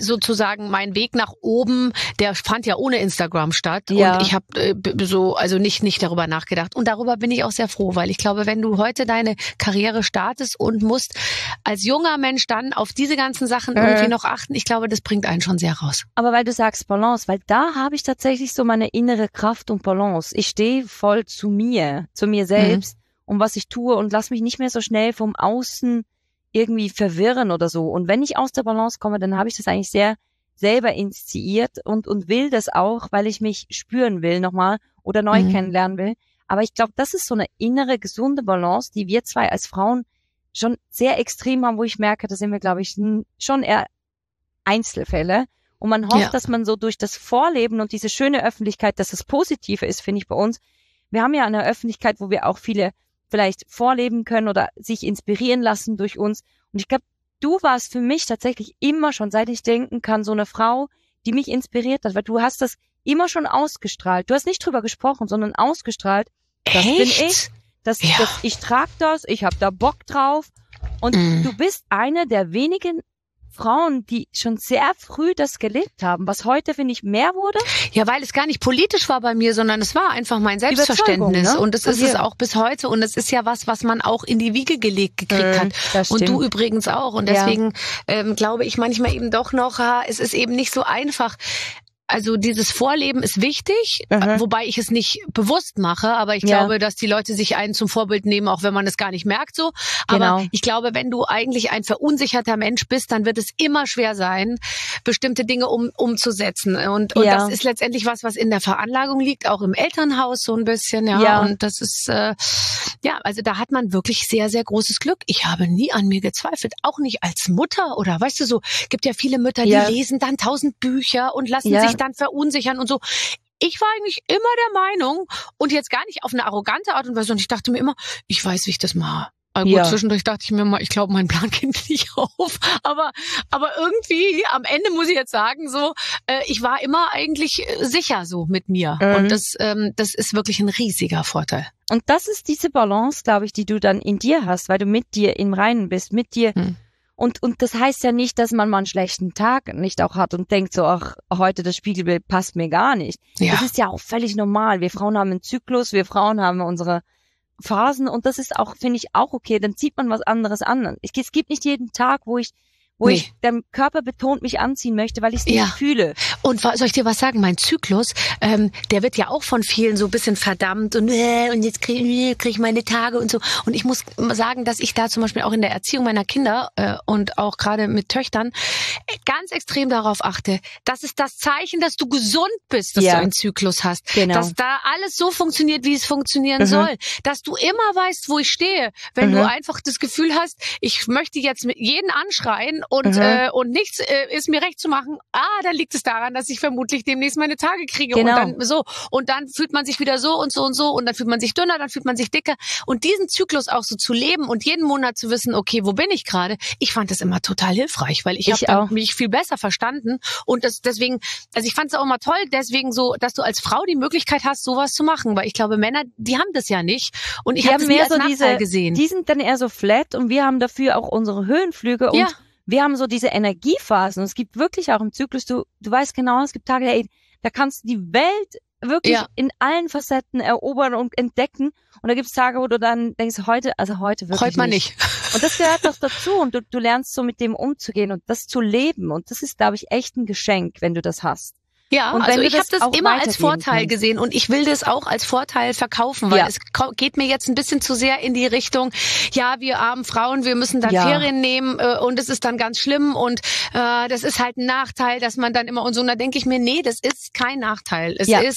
mein Weg nach oben, der fand ja ohne Instagram statt, und ich habe nicht darüber nachgedacht, und darüber bin ich auch sehr froh, weil ich glaube, wenn du heute deine Karriere startest und musst als junger Mensch dann auf diese ganzen Sachen irgendwie noch achten, ich glaube, das bringt einen schon sehr raus. Aber weil du sagst Balance, weil da habe ich tatsächlich so meine innere Kraft und Balance. Ich stehe voll zu mir selbst. Um was ich tue, und lass mich nicht mehr so schnell vom Außen irgendwie verwirren oder so. Und wenn ich aus der Balance komme, dann habe ich das eigentlich sehr selber initiiert und will das auch, weil ich mich spüren will nochmal oder neu kennenlernen will. Aber ich glaube, das ist so eine innere, gesunde Balance, die wir zwei als Frauen schon sehr extrem haben, wo ich merke, da sind wir, glaube ich, schon eher Einzelfälle. Und man hofft, dass man so durch das Vorleben und diese schöne Öffentlichkeit, dass das Positive ist, finde ich bei uns. Wir haben ja eine Öffentlichkeit, wo wir auch viele vielleicht vorleben können oder sich inspirieren lassen durch uns. Und ich glaube, du warst für mich tatsächlich immer schon, seit ich denken kann, so eine Frau, die mich inspiriert hat, weil du hast das immer schon ausgestrahlt. Du hast nicht drüber gesprochen, sondern ausgestrahlt. Das bin ich. Ich trage das, ich habe da Bock drauf. Und du bist eine der wenigen Frauen, die schon sehr früh das gelebt haben, was heute, finde ich, mehr wurde. Ja, weil es gar nicht politisch war bei mir, sondern es war einfach mein Selbstverständnis. Ne? Und das ist es auch bis heute. Und es ist ja was man auch in die Wiege gelegt gekriegt hat. Und du übrigens auch. Und deswegen glaube ich manchmal eben doch noch, es ist eben nicht so einfach. Also dieses Vorleben ist wichtig, wobei ich es nicht bewusst mache, aber ich glaube, dass die Leute sich einen zum Vorbild nehmen, auch wenn man es gar nicht merkt so. Aber ich glaube, wenn du eigentlich ein verunsicherter Mensch bist, dann wird es immer schwer sein, bestimmte Dinge umzusetzen. Und das ist letztendlich was in der Veranlagung liegt, auch im Elternhaus so ein bisschen. Und das ist, also da hat man wirklich sehr, sehr großes Glück. Ich habe nie an mir gezweifelt, auch nicht als Mutter oder, weißt du so, gibt ja viele Mütter, die lesen dann 1000 Bücher und lassen sich dann verunsichern und so. Ich war eigentlich immer der Meinung, und jetzt gar nicht auf eine arrogante Art und Weise, und ich dachte mir immer, ich weiß, wie ich das mache. Aber gut, zwischendurch dachte ich mir mal, ich glaube, mein Plan geht nicht auf. Aber irgendwie, am Ende muss ich jetzt sagen, so, ich war immer eigentlich sicher so mit mir. Und das ist wirklich ein riesiger Vorteil. Und das ist diese Balance, glaube ich, die du dann in dir hast, weil du mit dir im Reinen bist, mit dir. Und das heißt ja nicht, dass man mal einen schlechten Tag nicht auch hat und denkt so, ach, heute das Spiegelbild passt mir gar nicht. Ja. Das ist ja auch völlig normal. Wir Frauen haben einen Zyklus, wir Frauen haben unsere Phasen, und das ist auch, finde ich, auch okay. Dann zieht man was anderes an. Es gibt nicht jeden Tag, wo ich der Körper betont mich anziehen möchte, weil ich es nicht fühle. Und soll ich dir was sagen? Mein Zyklus, der wird ja auch von vielen so ein bisschen verdammt und jetzt krieg ich meine Tage und so. Und ich muss sagen, dass ich da zum Beispiel auch in der Erziehung meiner Kinder und auch gerade mit Töchtern ganz extrem darauf achte. Das ist das Zeichen, dass du gesund bist, dass du einen Zyklus hast. Genau. Dass da alles so funktioniert, wie es funktionieren soll. Dass du immer weißt, wo ich stehe. Wenn du einfach das Gefühl hast, ich möchte jetzt mit jeden anschreien und nichts ist mir recht zu machen. Dann liegt es daran, dass ich vermutlich demnächst meine Tage kriege. Genau. Und dann fühlt man sich wieder so und so und so, und dann fühlt man sich dünner, dann fühlt man sich dicker. Und diesen Zyklus auch so zu leben und jeden Monat zu wissen, okay, wo bin ich gerade? Ich fand das immer total hilfreich, weil ich habe mich viel besser verstanden. Und deswegen, also ich fand es auch immer toll, deswegen so, dass du als Frau die Möglichkeit hast, sowas zu machen, weil ich glaube, Männer, die haben das ja nicht. Und ich habe das mehr als Nachteil gesehen. Die sind dann eher so flat, und wir haben dafür auch unsere Höhenflüge und wir haben so diese Energiephasen. Und es gibt wirklich auch im Zyklus, du weißt genau, es gibt Tage, da kannst du die Welt wirklich in allen Facetten erobern und entdecken. Und da gibt's Tage, wo du dann denkst, heute wirklich heute mal nicht. Und das gehört doch dazu. Und du lernst so mit dem umzugehen und das zu leben. Und das ist, glaube ich, echt ein Geschenk, wenn du das hast. Ja, und also ich habe das immer als Vorteil gesehen, und ich will das auch als Vorteil verkaufen, weil es geht mir jetzt ein bisschen zu sehr in die Richtung, wir armen Frauen, wir müssen dann Ferien nehmen und es ist dann ganz schlimm und das ist halt ein Nachteil, dass man dann immer und so, und da denke ich mir, nee, das ist kein Nachteil. Es ist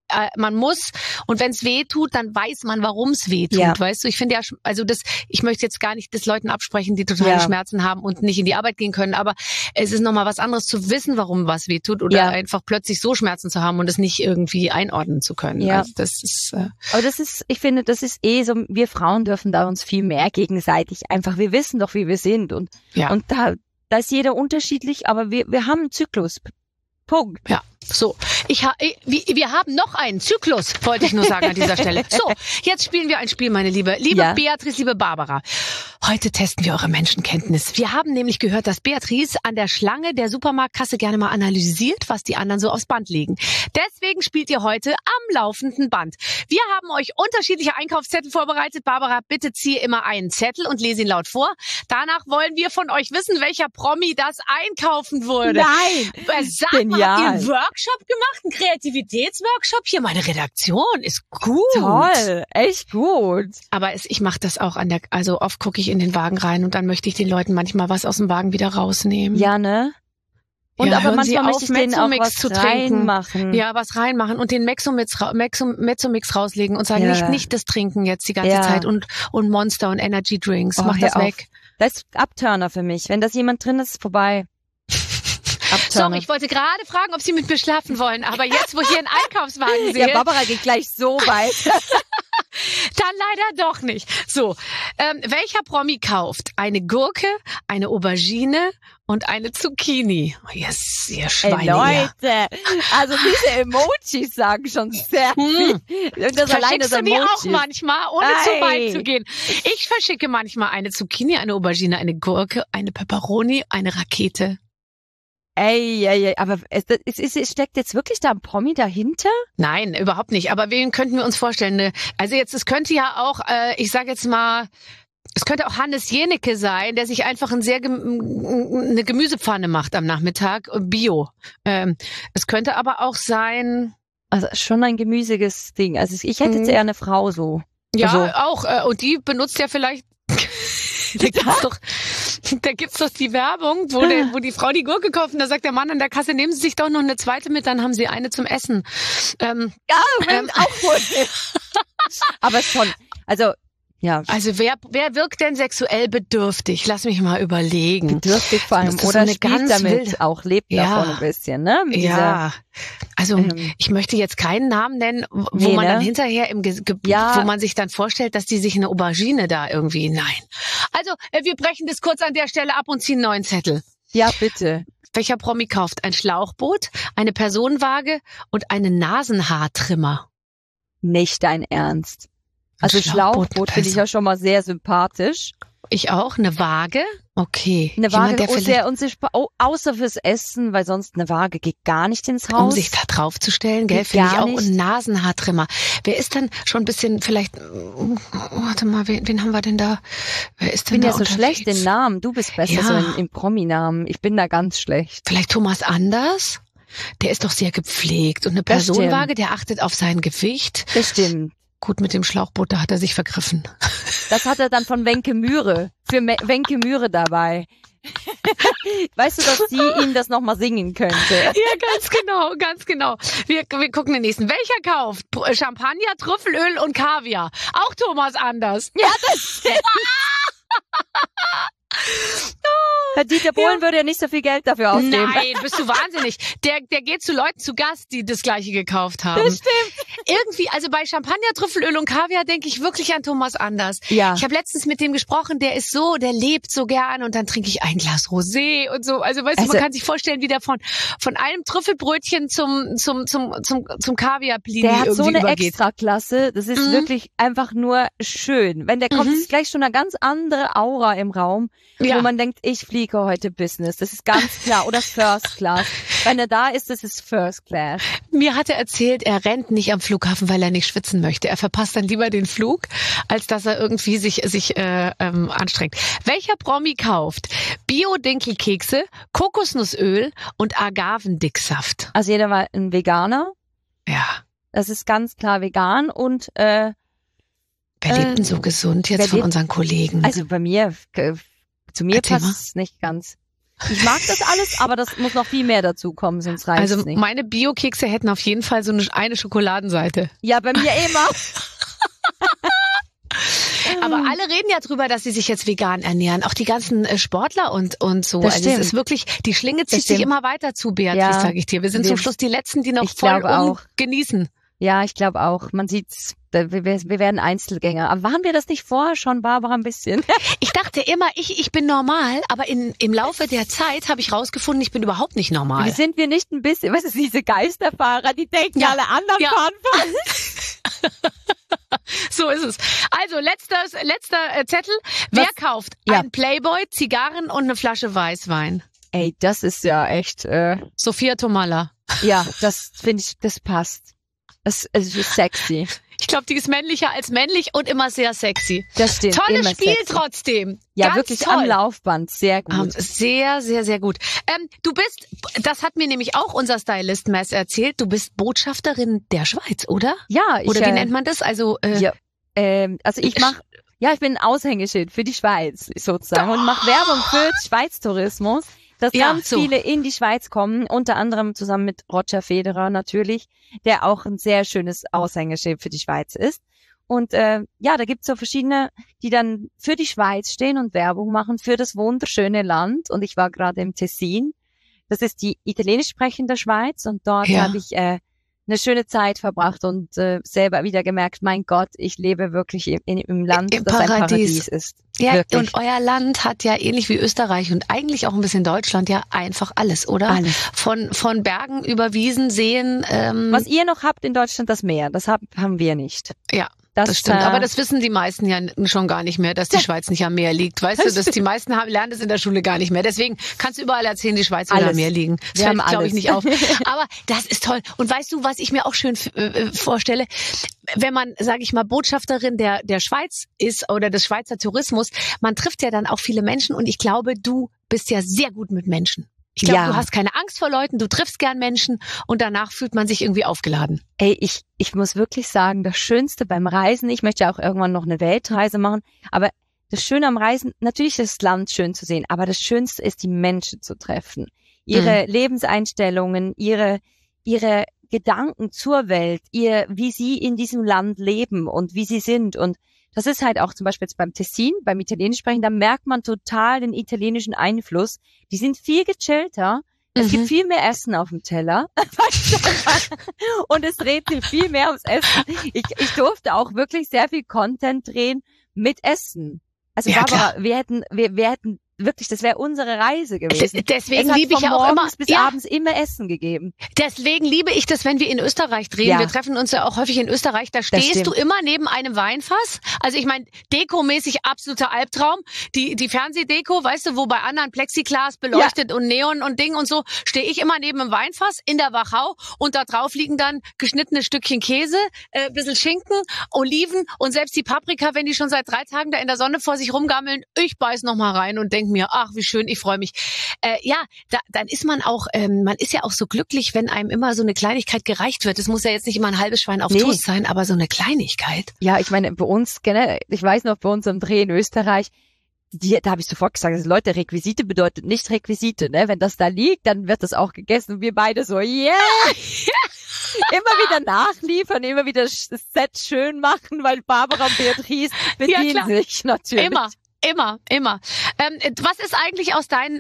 man muss, und wenn es weh tut, dann weiß man, warum es weh tut, weißt du? Ich finde ja, also ich möchte jetzt gar nicht das Leuten absprechen, die totale Schmerzen haben und nicht in die Arbeit gehen können, aber es ist nochmal was anderes zu wissen, warum was weh tut oder einfach plötzlich so Schmerzen zu haben und es nicht irgendwie einordnen zu können. Ja. Also das ist, aber ich finde, das ist so, wir Frauen dürfen da uns viel mehr gegenseitig einfach, wir wissen doch, wie wir sind und da ist jeder unterschiedlich, aber wir haben einen Zyklus. Punkt. Ja, so. Wir haben noch einen Zyklus, wollte ich nur sagen an dieser Stelle. So, jetzt spielen wir ein Spiel, meine Liebe. Liebe Beatrice, liebe Barbara. Heute testen wir eure Menschenkenntnis. Wir haben nämlich gehört, dass Beatrice an der Schlange der Supermarktkasse gerne mal analysiert, was die anderen so aufs Band legen. Deswegen spielt ihr heute am laufenden Band. Wir haben euch unterschiedliche Einkaufszettel vorbereitet. Barbara, bitte ziehe immer einen Zettel und lese ihn laut vor. Danach wollen wir von euch wissen, welcher Promi das einkaufen würde. Nein! Sag mal, habt ihr einen Workshop gemacht? Einen Kreativitätsworkshop? Hier, meine Redaktion ist gut. Toll, echt gut. Aber ich mache das auch also oft gucke ich in den Wagen rein und dann möchte ich den Leuten manchmal was aus dem Wagen wieder rausnehmen. Ja, ne? Und aber manchmal möchte ich denen auch was reinmachen. Ja, was reinmachen und den Mezzomix rauslegen und sagen, nicht das Trinken jetzt die ganze Zeit und Monster und Energy Drinks. Mach das weg. Das ist Abturner für mich. Wenn das jemand drin ist, vorbei. Sorry, ich wollte gerade fragen, ob Sie mit mir schlafen wollen, aber jetzt, wo ich hier einen Einkaufswagen sehe... Ja, Barbara geht gleich so weit. Dann leider doch nicht. So, welcher Promi kauft eine Gurke, eine Aubergine und eine Zucchini? Yes, ihr Schweine. Leute, also diese Emojis sagen schon sehr viel. Das Verschickst du die auch manchmal, ohne zu weit zu gehen? Ich verschicke manchmal eine Zucchini, eine Aubergine, eine Gurke, eine Pepperoni, eine Rakete. Aber es steckt jetzt wirklich da ein Promi dahinter? Nein, überhaupt nicht. Aber wen könnten wir uns vorstellen? Also es könnte ja auch, ich sage jetzt mal, es könnte auch Hannes Jenecke sein, der sich einfach eine Gemüsepfanne macht am Nachmittag, Bio. Es könnte aber auch sein... Also schon ein gemüsiges Ding. Also ich hätte jetzt eher eine Frau so. Ja, also. auch. Und die benutzt ja vielleicht... Da gibt's doch die Werbung, wo die Frau die Gurke kauft und da sagt der Mann an der Kasse, nehmen Sie sich doch noch eine zweite mit, dann haben Sie eine zum Essen. Auch wohl. Aber schon, also, ja. Also wer wirkt denn sexuell bedürftig? Lass mich mal überlegen. Bedürftig vor allem. Oder spielt damit auch, lebt davon ein bisschen, ne? Also ich möchte jetzt keinen Namen nennen, wo man dann hinterher wo man sich dann vorstellt, dass die sich eine Aubergine da irgendwie, nein. Also wir brechen das kurz an der Stelle ab und ziehen einen neuen Zettel. Ja, bitte. Welcher Promi kauft ein Schlauchboot, eine Personenwaage und einen Nasenhaartrimmer? Nicht dein Ernst. Also Schlauchboot finde ich ja schon mal sehr sympathisch. Ich auch. Eine Waage? Okay. Eine Waage, außer fürs Essen, weil sonst eine Waage geht gar nicht ins Haus. Um sich da drauf zu stellen, gell, finde ich auch. Und ein Nasenhaartrimmer. Wer ist dann schon ein bisschen vielleicht, warte mal, wen haben wir denn da? Wer ist denn da? Ich bin ja so schlecht in Namen. Du bist besser so im Promi-Namen. Ich bin da ganz schlecht. Vielleicht Thomas Anders? Der ist doch sehr gepflegt. Und eine Personenwaage, der achtet auf sein Gewicht. Das stimmt. Gut, mit dem Schlauchboot, da hat er sich vergriffen. Das hat er dann von Wenke Mühre, für Wenke Mühre dabei. Weißt du, dass sie ihm das nochmal singen könnte? Ja, ganz genau. Wir gucken den nächsten. Welcher kauft Champagner, Trüffelöl und Kaviar? Auch Thomas Anders. Ja, das stimmt. Herr Dieter Bohlen würde ja nicht so viel Geld dafür ausgeben. Nein, bist du wahnsinnig. Der geht zu Leuten zu Gast, die das Gleiche gekauft haben. Das stimmt. Irgendwie, also bei Champagner, Trüffelöl und Kaviar denke ich wirklich an Thomas Anders. Ja. Ich habe letztens mit dem gesprochen, der lebt so gern und dann trinke ich ein Glas Rosé und so. Also weißt du, man kann sich vorstellen, wie der von einem Trüffelbrötchen zum Kaviar-Blini der hat irgendwie so eine übergeht. Extraklasse, das ist wirklich einfach nur schön. Wenn der kommt, ist gleich schon eine ganz andere Aura im Raum, wo man denkt, ich fliege heute Business. Das ist ganz klar. Oder First Class. Wenn er da ist, das ist First Class. Mir hat er erzählt, er rennt nicht am Flughafen, weil er nicht schwitzen möchte. Er verpasst dann lieber den Flug, als dass er irgendwie sich anstrengt. Welcher Promi kauft Bio-Dinkelkekse, Kokosnussöl und Agavendicksaft? Also jeder war ein Veganer. Ja. Das ist ganz klar vegan und wer lebt denn so gesund jetzt von unseren Kollegen? Also bei mir, zu mir passt es nicht ganz. Ich mag das alles, aber das muss noch viel mehr dazu kommen, sonst reicht es nicht. Also meine Bio-Kekse hätten auf jeden Fall so eine Schokoladenseite. Ja, bei mir immer. Aber alle reden ja drüber, dass sie sich jetzt vegan ernähren. Auch die ganzen Sportler und so. Das also es ist wirklich, die Schlinge zieht sich immer weiter zu, Beatrice, sage ich dir. Wir sind zum Schluss die Letzten, die noch voll genießen. Ja, ich glaube auch. Man sieht's, wir werden Einzelgänger. Aber waren wir das nicht vorher schon, Barbara, ein bisschen? Ich dachte immer, ich bin normal, aber im Laufe der Zeit habe ich rausgefunden, ich bin überhaupt nicht normal. Wie sind wir nicht ein bisschen, was ist diese Geisterfahrer, die denken, alle anderen fahren falsch. So ist es. Also, letzter Zettel. Wer kauft ein Playboy, Zigarren und eine Flasche Weißwein? Ey, das ist ja echt... Sophia Tomalla. Ja, das finde ich, das passt. Es ist sexy. Ich glaube, die ist männlicher als männlich und immer sehr sexy. Das stimmt. Tolles Spiel sexy. Trotzdem. Ja, ganz wirklich toll. Am Laufband. Sehr gut. Sehr, sehr, sehr gut. Du bist, das hat mir nämlich auch unser Stylist Mess erzählt, du bist Botschafterin der Schweiz, oder? Ja. Oder wie nennt man das? Also, also ich bin ein Aushängeschild für die Schweiz sozusagen und mache Werbung für Schweiz-Tourismus. Dass ganz viele in die Schweiz kommen, unter anderem zusammen mit Roger Federer natürlich, der auch ein sehr schönes Aushängeschild für die Schweiz ist. Und da gibt's so verschiedene, die dann für die Schweiz stehen und Werbung machen für das wunderschöne Land. Und ich war gerade im Tessin. Das ist die italienisch sprechende Schweiz und dort habe ich eine schöne Zeit verbracht und selber wieder gemerkt, mein Gott, ich lebe wirklich im Land, das ein Paradies ist. Ja, wirklich. Und euer Land hat ja ähnlich wie Österreich und eigentlich auch ein bisschen Deutschland ja einfach alles, oder? Alles. Von Bergen über Wiesen, Seen. Was ihr noch habt in Deutschland, das Meer, das haben wir nicht. Ja. Das stimmt, aber das wissen die meisten ja schon gar nicht mehr, dass die Schweiz nicht am Meer liegt. Weißt du, dass die meisten lernen das in der Schule gar nicht mehr. Deswegen kannst du überall erzählen, die Schweiz würde am Meer liegen. Das fällt, glaube ich, nicht auf. Aber das ist toll. Und weißt du, was ich mir auch schön vorstelle? Wenn man, sage ich mal, Botschafterin der Schweiz ist oder des Schweizer Tourismus, man trifft ja dann auch viele Menschen und ich glaube, du bist ja sehr gut mit Menschen. Ich glaube, du hast keine Angst vor Leuten, du triffst gern Menschen und danach fühlt man sich irgendwie aufgeladen. Ey, ich muss wirklich sagen, das Schönste beim Reisen, ich möchte ja auch irgendwann noch eine Weltreise machen, aber das Schöne am Reisen, natürlich ist das Land schön zu sehen, aber das Schönste ist, die Menschen zu treffen. Ihre Lebenseinstellungen, ihre Gedanken zur Welt, wie sie in diesem Land leben und wie sie sind. Und das ist halt auch zum Beispiel jetzt beim Tessin, beim Italienisch sprechen, da merkt man total den italienischen Einfluss. Die sind viel gechillter. Es gibt viel mehr Essen auf dem Teller. Und es dreht sich viel mehr ums Essen. Ich durfte auch wirklich sehr viel Content drehen mit Essen. Also Barbara, wir hätten wirklich, das wäre unsere Reise gewesen. Deswegen liebe ich ja auch immer bis abends immer Essen gegeben. Deswegen liebe ich das, wenn wir in Österreich drehen. Ja. Wir treffen uns ja auch häufig in Österreich. Da stehst du immer neben einem Weinfass. Also ich meine, dekomäßig absoluter Albtraum. Die Fernsehdeko, weißt du, wo bei anderen Plexiglas beleuchtet und Neon und Ding und so, stehe ich immer neben einem Weinfass in der Wachau und da drauf liegen dann geschnittene Stückchen Käse, bisschen Schinken, Oliven und selbst die Paprika, wenn die schon seit 3 Tagen da in der Sonne vor sich rumgammeln, ich beiß noch mal rein und denke mir, ach, wie schön, ich freue mich. Dann ist man auch, man ist ja auch so glücklich, wenn einem immer so eine Kleinigkeit gereicht wird. Es muss ja jetzt nicht immer ein halbes Schwein auf Toast sein, aber so eine Kleinigkeit. Ja, ich meine, bei uns, ich weiß noch, bei uns im Dreh in Österreich, da habe ich sofort gesagt, also Leute, Requisite bedeutet nicht Requisite, ne? Wenn das da liegt, dann wird das auch gegessen. Und wir beide so, yeah! Immer wieder nachliefern, immer wieder das Set schön machen, weil Barbara und Beatrice bedienen sich natürlich. Immer. Was ist eigentlich aus deinen,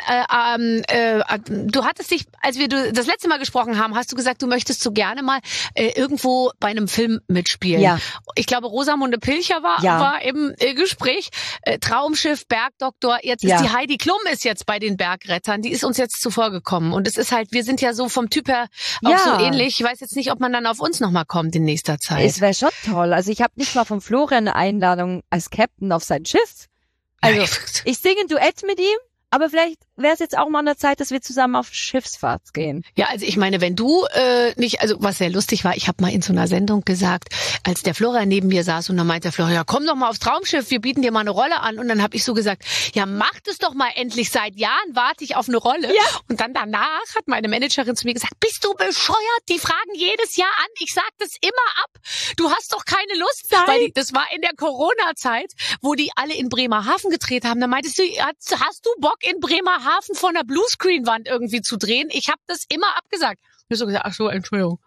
du hattest dich, als wir das letzte Mal gesprochen haben, hast du gesagt, du möchtest so gerne mal irgendwo bei einem Film mitspielen. Ja. Ich glaube, Rosamunde Pilcher war im Gespräch. Traumschiff, Bergdoktor, jetzt ist die Heidi Klum ist jetzt bei den Bergrettern. Die ist uns jetzt zuvor gekommen. Und es ist halt, wir sind ja so vom Typ her auch so ähnlich. Ich weiß jetzt nicht, ob man dann auf uns nochmal kommt in nächster Zeit. Es wäre schon toll. Also ich habe nicht mal von Florian eine Einladung als Captain auf sein Schiff. Also, ich singe ein Duett mit ihm, aber vielleicht wäre es jetzt auch mal an der Zeit, dass wir zusammen auf Schiffsfahrt gehen. Ja, also ich meine, wenn du nicht, also was sehr lustig war, ich habe mal in so einer Sendung gesagt, als der Florian neben mir saß und dann meinte der Florian, ja, komm doch mal aufs Traumschiff, wir bieten dir mal eine Rolle an. Und dann habe ich so gesagt, ja, mach das doch mal endlich, seit Jahren warte ich auf eine Rolle. Ja. Und dann danach hat meine Managerin zu mir gesagt, bist du bescheuert? Die fragen jedes Jahr an, ich sag das immer ab. Du hast doch keine Lust. Weil das war in der Corona-Zeit, wo die alle in Bremerhaven gedreht haben. Da meintest du, hast du Bock in Bremerhaven vor einer Bluescreen-Wand irgendwie zu drehen. Ich habe das immer abgesagt. Ich habe so gesagt, ach so, Entschuldigung.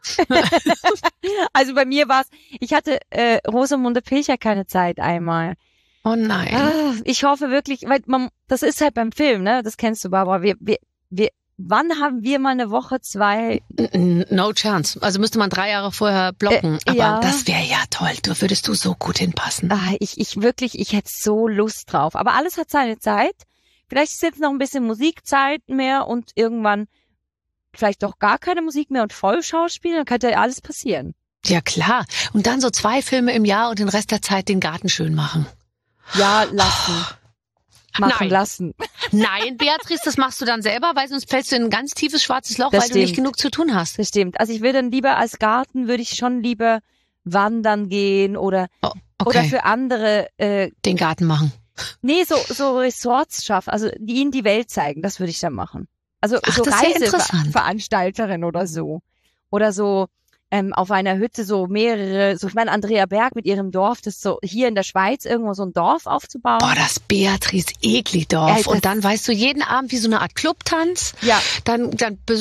Also bei mir war's, ich hatte Rosamunde Pilcher keine Zeit einmal. Oh nein. Ich hoffe wirklich, weil das ist halt beim Film, ne? Das kennst du, Barbara. Wann haben wir mal eine Woche, 2? No chance. Also müsste man 3 Jahre vorher blocken. Aber das wäre ja toll. Da würdest du so gut hinpassen. Ich hätte so Lust drauf. Aber alles hat seine Zeit. Vielleicht ist jetzt noch ein bisschen Musikzeit mehr und irgendwann vielleicht doch gar keine Musik mehr und Vollschauspiel. Dann könnte ja alles passieren. Ja, klar. Und dann so 2 Filme im Jahr und den Rest der Zeit den Garten schön machen. Ja, lassen. Nein, Beatrice, das machst du dann selber, weil sonst fällst du in ein ganz tiefes schwarzes Loch, Das weil stimmt. du nicht genug zu tun hast. Das stimmt. Also ich würde dann lieber als Garten, würde ich schon lieber wandern gehen oder für andere den Garten machen. Nee, so Resorts schaffen, also die ihnen die Welt zeigen, das würde ich dann machen. Also so Reiseveranstalterin oder so. Oder so auf einer Hütte so mehrere, so ich meine Andrea Berg mit ihrem Dorf, das so hier in der Schweiz irgendwo so ein Dorf aufzubauen. Boah, das Beatrice Egli-Dorf. Und dann weißt du, jeden Abend wie so eine Art Clubtanz. Ja. Dann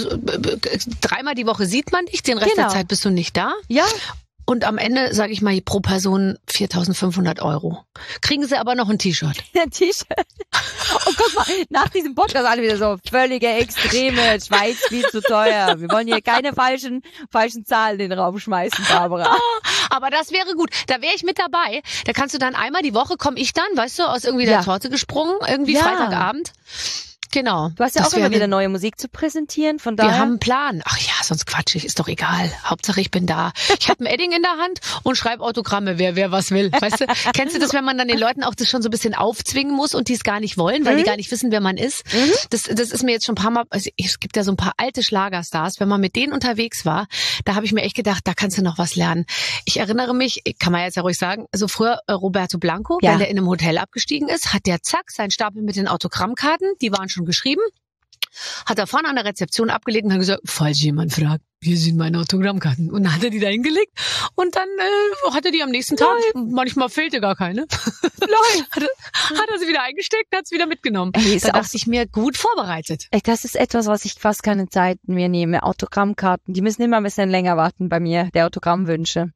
3-mal die Woche sieht man dich, den Rest der Zeit bist du nicht da. Ja. Und am Ende, sage ich mal, pro Person 4.500 €. Kriegen sie aber noch ein T-Shirt. Ein T-Shirt. Und guck mal, nach diesem Podcast alle wieder so völlige Extreme, Schweiz viel zu teuer. Wir wollen hier keine falschen Zahlen in den Raum schmeißen, Barbara. Aber das wäre gut. Da wäre ich mit dabei. Da kannst du dann einmal die Woche, komme ich dann, weißt du, aus irgendwie der Torte gesprungen, irgendwie Freitagabend. Genau. Du hast ja auch immer wieder neue Musik zu präsentieren, von daher. Wir haben einen Plan. Ach ja, sonst quatsch ich, ist doch egal. Hauptsache ich bin da. Ich habe ein Edding in der Hand und schreibe Autogramme, wer was will. Weißt du? Kennst du das, wenn man dann den Leuten auch das schon so ein bisschen aufzwingen muss und die es gar nicht wollen, weil die gar nicht wissen, wer man ist? Das ist mir jetzt schon ein paar Mal, also es gibt ja so ein paar alte Schlagerstars, wenn man mit denen unterwegs war, da habe ich mir echt gedacht, da kannst du noch was lernen. Ich erinnere mich, kann man jetzt ja ruhig sagen, also früher Roberto Blanco, wenn der in einem Hotel abgestiegen ist, hat der zack seinen Stapel mit den Autogrammkarten, die waren schon geschrieben, hat er vorne an der Rezeption abgelegt und hat gesagt, falls jemand fragt, hier sind meine Autogrammkarten. Und dann hat er die da hingelegt und dann hat er die am nächsten Tag, manchmal fehlte gar keine, hat er sie wieder eingesteckt, hat es wieder mitgenommen. Da dachte ich mir, gut vorbereitet. Das ist etwas, was ich fast keine Zeit mehr nehme. Autogrammkarten, die müssen immer ein bisschen länger warten bei mir, der Autogrammwünsche.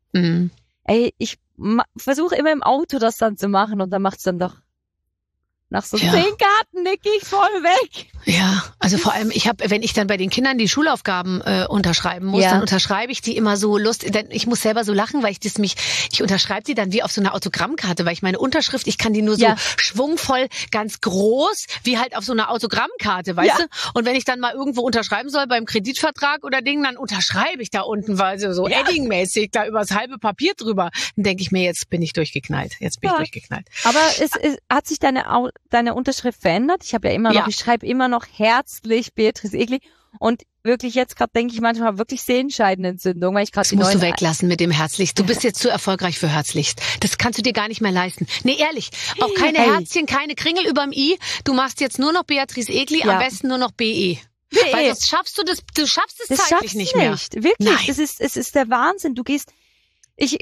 Ich versuche immer im Auto das dann zu machen und dann macht's dann doch nach so 10 Karten nick ich voll weg. Ja, also vor allem, wenn ich dann bei den Kindern die Schulaufgaben unterschreiben muss, dann unterschreibe ich die immer so lustig, denn ich muss selber so lachen, weil ich unterschreibe die dann wie auf so einer Autogrammkarte, weil ich meine Unterschrift, ich kann die nur so schwungvoll, ganz groß, wie halt auf so einer Autogrammkarte, weißt du? Und wenn ich dann mal irgendwo unterschreiben soll beim Kreditvertrag oder Ding, dann unterschreibe ich da unten, weil so Edding-mäßig da übers halbe Papier drüber. Dann denke ich mir, jetzt bin ich durchgeknallt. Aber hat sich deine Unterschrift verändert? Ich habe ja immer noch, ich schreibe immer noch herzlich Beatrice Egli und wirklich jetzt gerade denke ich manchmal wirklich Sehenscheidenentzündung, weil ich gerade das musst du weglassen mit dem Herzlichst. Du bist jetzt zu erfolgreich für Herzlichst. Das kannst du dir gar nicht mehr leisten. Nee, ehrlich, auch keine Herzchen, keine Kringel überm I. Du machst jetzt nur noch Beatrice Egli, am besten nur noch BE. Weil sonst schaffst du schaffst es zeitlich nicht mehr. Wirklich, nein. Es ist der Wahnsinn. Du gehst ich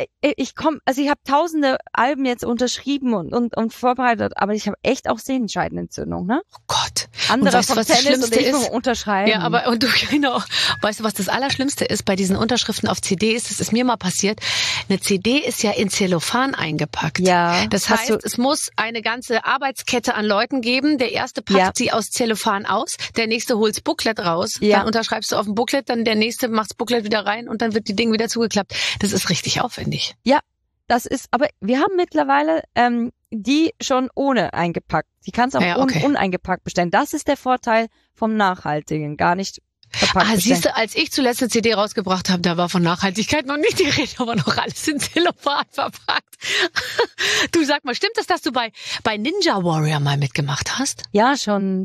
habe tausende Alben jetzt unterschrieben und vorbereitet, aber ich habe echt auch Sehenscheidenentzündung, ne? Oh Gott. Andere weißt vom du, was das Tennis Schlimmste und ich ist? Unterschreiben. Ja, aber und du genau. Weißt du, was das Allerschlimmste ist bei diesen Unterschriften auf CDs? Das ist mir mal passiert. Eine CD ist ja in Zellophan eingepackt. Ja. Das heißt, es muss eine ganze Arbeitskette an Leuten geben. Der erste packt sie aus Zellophan aus, der nächste holt's Booklet raus, dann unterschreibst du auf dem Booklet, dann der nächste macht's Booklet wieder rein und dann wird die Ding wieder zugeklappt. Das ist richtig aufwendig. Ja, das ist, aber wir haben mittlerweile die schon ohne eingepackt. Die kannst auch uneingepackt bestellen. Das ist der Vorteil vom Nachhaltigen, gar nicht verpackt bestellen. Siehst du, als ich zuletzt eine CD rausgebracht habe, da war von Nachhaltigkeit noch nicht die Rede, aber noch alles in Zellophan verpackt. Du, sag mal, stimmt das, dass du bei Ninja Warrior mal mitgemacht hast? Ja, schon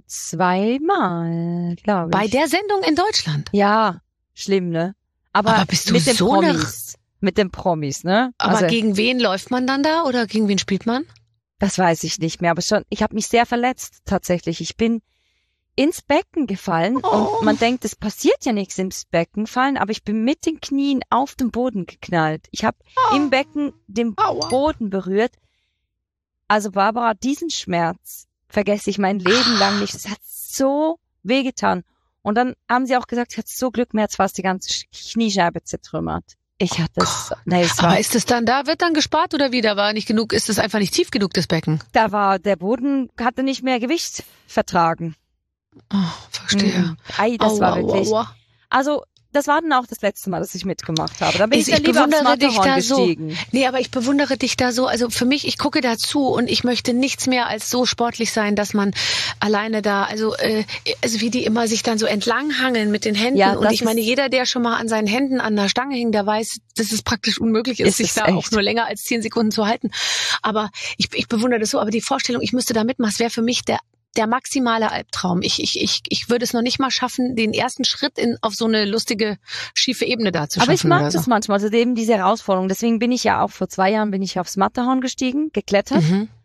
2-mal, glaube ich. Bei der Sendung in Deutschland? Ja, schlimm, ne? Aber bist du mit den so Promis. Mit den Promis, ne? Aber also, gegen wen läuft man dann da oder gegen wen spielt man? Das weiß ich nicht mehr, aber ich habe mich sehr verletzt tatsächlich. Ich bin ins Becken gefallen und man denkt, es passiert ja nichts ins Becken fallen, aber ich bin mit den Knien auf den Boden geknallt. Ich habe im Becken den Boden berührt. Also Barbara, diesen Schmerz vergesse ich mein Leben lang nicht. Es hat so wehgetan. Und dann haben sie auch gesagt, ich hatte so Glück, mir hat's fast die ganze Kniescheibe zertrümmert. Ich hatte es. Aber ist es dann wird dann gespart oder wie? Da war nicht genug, ist es einfach nicht tief genug, das Becken? Da war, der Boden hatte nicht mehr Gewicht vertragen. Oh, verstehe. Das war wirklich. Also, das war dann auch das letzte Mal, dass ich mitgemacht habe. Da bin ich dann lieber aufs Matterhorn gestiegen. So. Nee, aber ich bewundere dich da so. Also für mich, ich gucke dazu und ich möchte nichts mehr als so sportlich sein, dass man alleine da, also wie die immer sich dann so entlanghangeln mit den Händen. Ja, und ich meine, jeder, der schon mal an seinen Händen an der Stange hing, der weiß, dass es praktisch unmöglich ist, sich da auch nur länger als 10 Sekunden zu halten. Aber ich bewundere das so. Aber die Vorstellung, ich müsste da mitmachen, das wäre für mich der maximale Albtraum. Ich würde es noch nicht mal schaffen, den ersten Schritt auf so eine lustige, schiefe Ebene da zu schaffen. Aber ich mag das manchmal, also eben diese Herausforderung. Deswegen bin ich ja auch vor 2 Jahren aufs Matterhorn gestiegen, geklettert.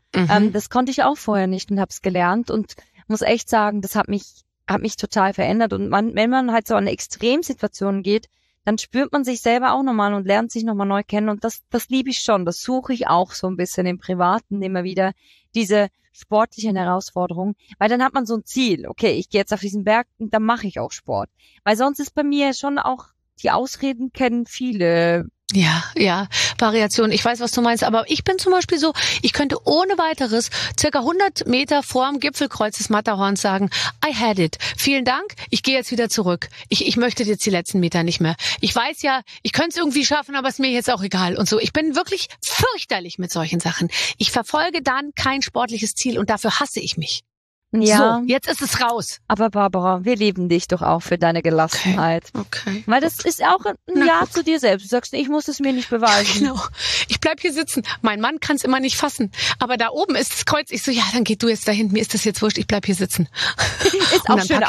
Das konnte ich auch vorher nicht und habe es gelernt und muss echt sagen, das hat mich total verändert. Und wenn man halt so an Extremsituationen geht, dann spürt man sich selber auch nochmal und lernt sich nochmal neu kennen. Und das liebe ich schon. Das suche ich auch so ein bisschen im Privaten immer wieder, diese sportlichen Herausforderungen. Weil dann hat man so ein Ziel. Okay, ich gehe jetzt auf diesen Berg und dann mache ich auch Sport. Weil sonst ist bei mir schon auch, die Ausreden kennen viele. Ja, Variation. Ich weiß, was du meinst, aber ich bin zum Beispiel so, ich könnte ohne weiteres circa 100 Meter vorm Gipfelkreuz des Matterhorns sagen, I had it. Vielen Dank, ich gehe jetzt wieder zurück. Ich möchte jetzt die letzten Meter nicht mehr. Ich weiß ja, ich könnte es irgendwie schaffen, aber es ist mir jetzt auch egal und so. Ich bin wirklich fürchterlich mit solchen Sachen. Ich verfolge dann kein sportliches Ziel und dafür hasse ich mich. Ja. So, jetzt ist es raus. Aber Barbara, wir lieben dich doch auch für deine Gelassenheit. Okay. Weil das ist auch ein Ja zu dir selbst. Du sagst, ich muss es mir nicht beweisen. Genau. Ich bleib hier sitzen. Mein Mann kann es immer nicht fassen. Aber da oben ist das Kreuz. Ich so, ja, dann geh du jetzt dahin. Mir ist das jetzt wurscht. Ich bleib hier sitzen. Ist auch schön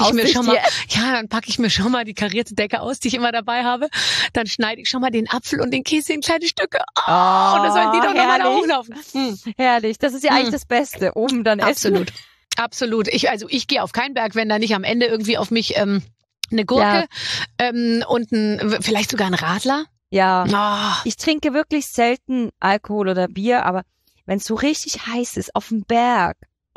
dann packe ich mir schon mal die karierte Decke aus, die ich immer dabei habe. Dann schneide ich schon mal den Apfel und den Käse in kleine Stücke. Und dann sollen die doch nochmal da hochlaufen. Herrlich. Das ist ja eigentlich das Beste. Oben dann essen. Absolut. Ich gehe auf keinen Berg, wenn da nicht am Ende irgendwie auf mich eine Gurke und vielleicht sogar ein Radler. Ja. Oh. Ich trinke wirklich selten Alkohol oder Bier, aber wenn es so richtig heiß ist auf dem Berg,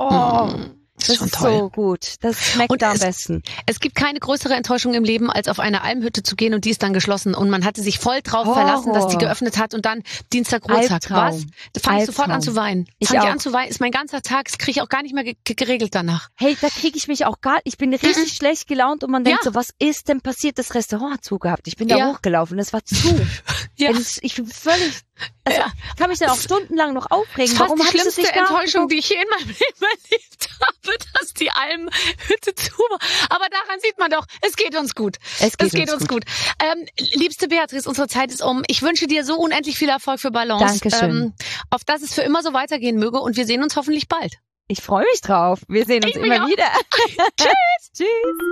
das ist so gut. Das schmeckt am besten. Es gibt keine größere Enttäuschung im Leben, als auf eine Almhütte zu gehen und die ist dann geschlossen. Und man hatte sich voll drauf verlassen, dass die geöffnet hat und dann Dienstag Ruhetag. Was? Da fange ich sofort an zu weinen. Ist mein ganzer Tag, das kriege ich auch gar nicht mehr geregelt danach. Hey, da kriege ich mich auch ich bin richtig schlecht gelaunt und man denkt so, was ist denn passiert? Das Restaurant hat zugehabt. Ich bin da hochgelaufen, es war zu. Ich bin völlig... Also, ich kann mich dann auch stundenlang noch aufregen. Das ist fast die schlimmste Enttäuschung, die ich je in meinem Leben erlebt habe, dass die Almhütte zu war. Aber daran sieht man doch, es geht uns gut. Es geht uns gut. Liebste Beatrice, unsere Zeit ist um. Ich wünsche dir so unendlich viel Erfolg für Balance. Dankeschön. Auf dass es für immer so weitergehen möge und wir sehen uns hoffentlich bald. Ich freue mich drauf. Wir sehen uns immer wieder. Tschüss.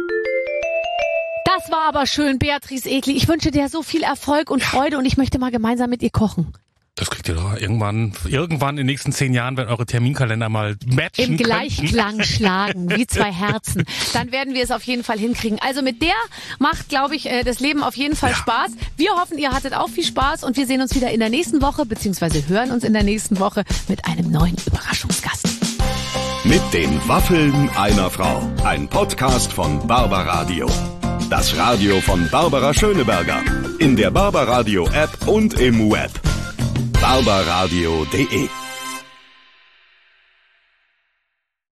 Das war aber schön, Beatrice Egli. Ich wünsche dir so viel Erfolg und Freude und ich möchte mal gemeinsam mit ihr kochen. Das kriegt ihr doch irgendwann in den nächsten 10 Jahren, wenn eure Terminkalender mal matchen im Gleichklang schlagen, wie 2 Herzen. Dann werden wir es auf jeden Fall hinkriegen. Also mit der macht, glaube ich, das Leben auf jeden Fall Spaß. Wir hoffen, ihr hattet auch viel Spaß und wir sehen uns wieder in der nächsten Woche, beziehungsweise hören uns in der nächsten Woche mit einem neuen Überraschungsgast. Mit den Waffeln einer Frau. Ein Podcast von Barbaradio. Das Radio von Barbara Schöneberger. In der Barbaradio App und im Web. barbaradio.de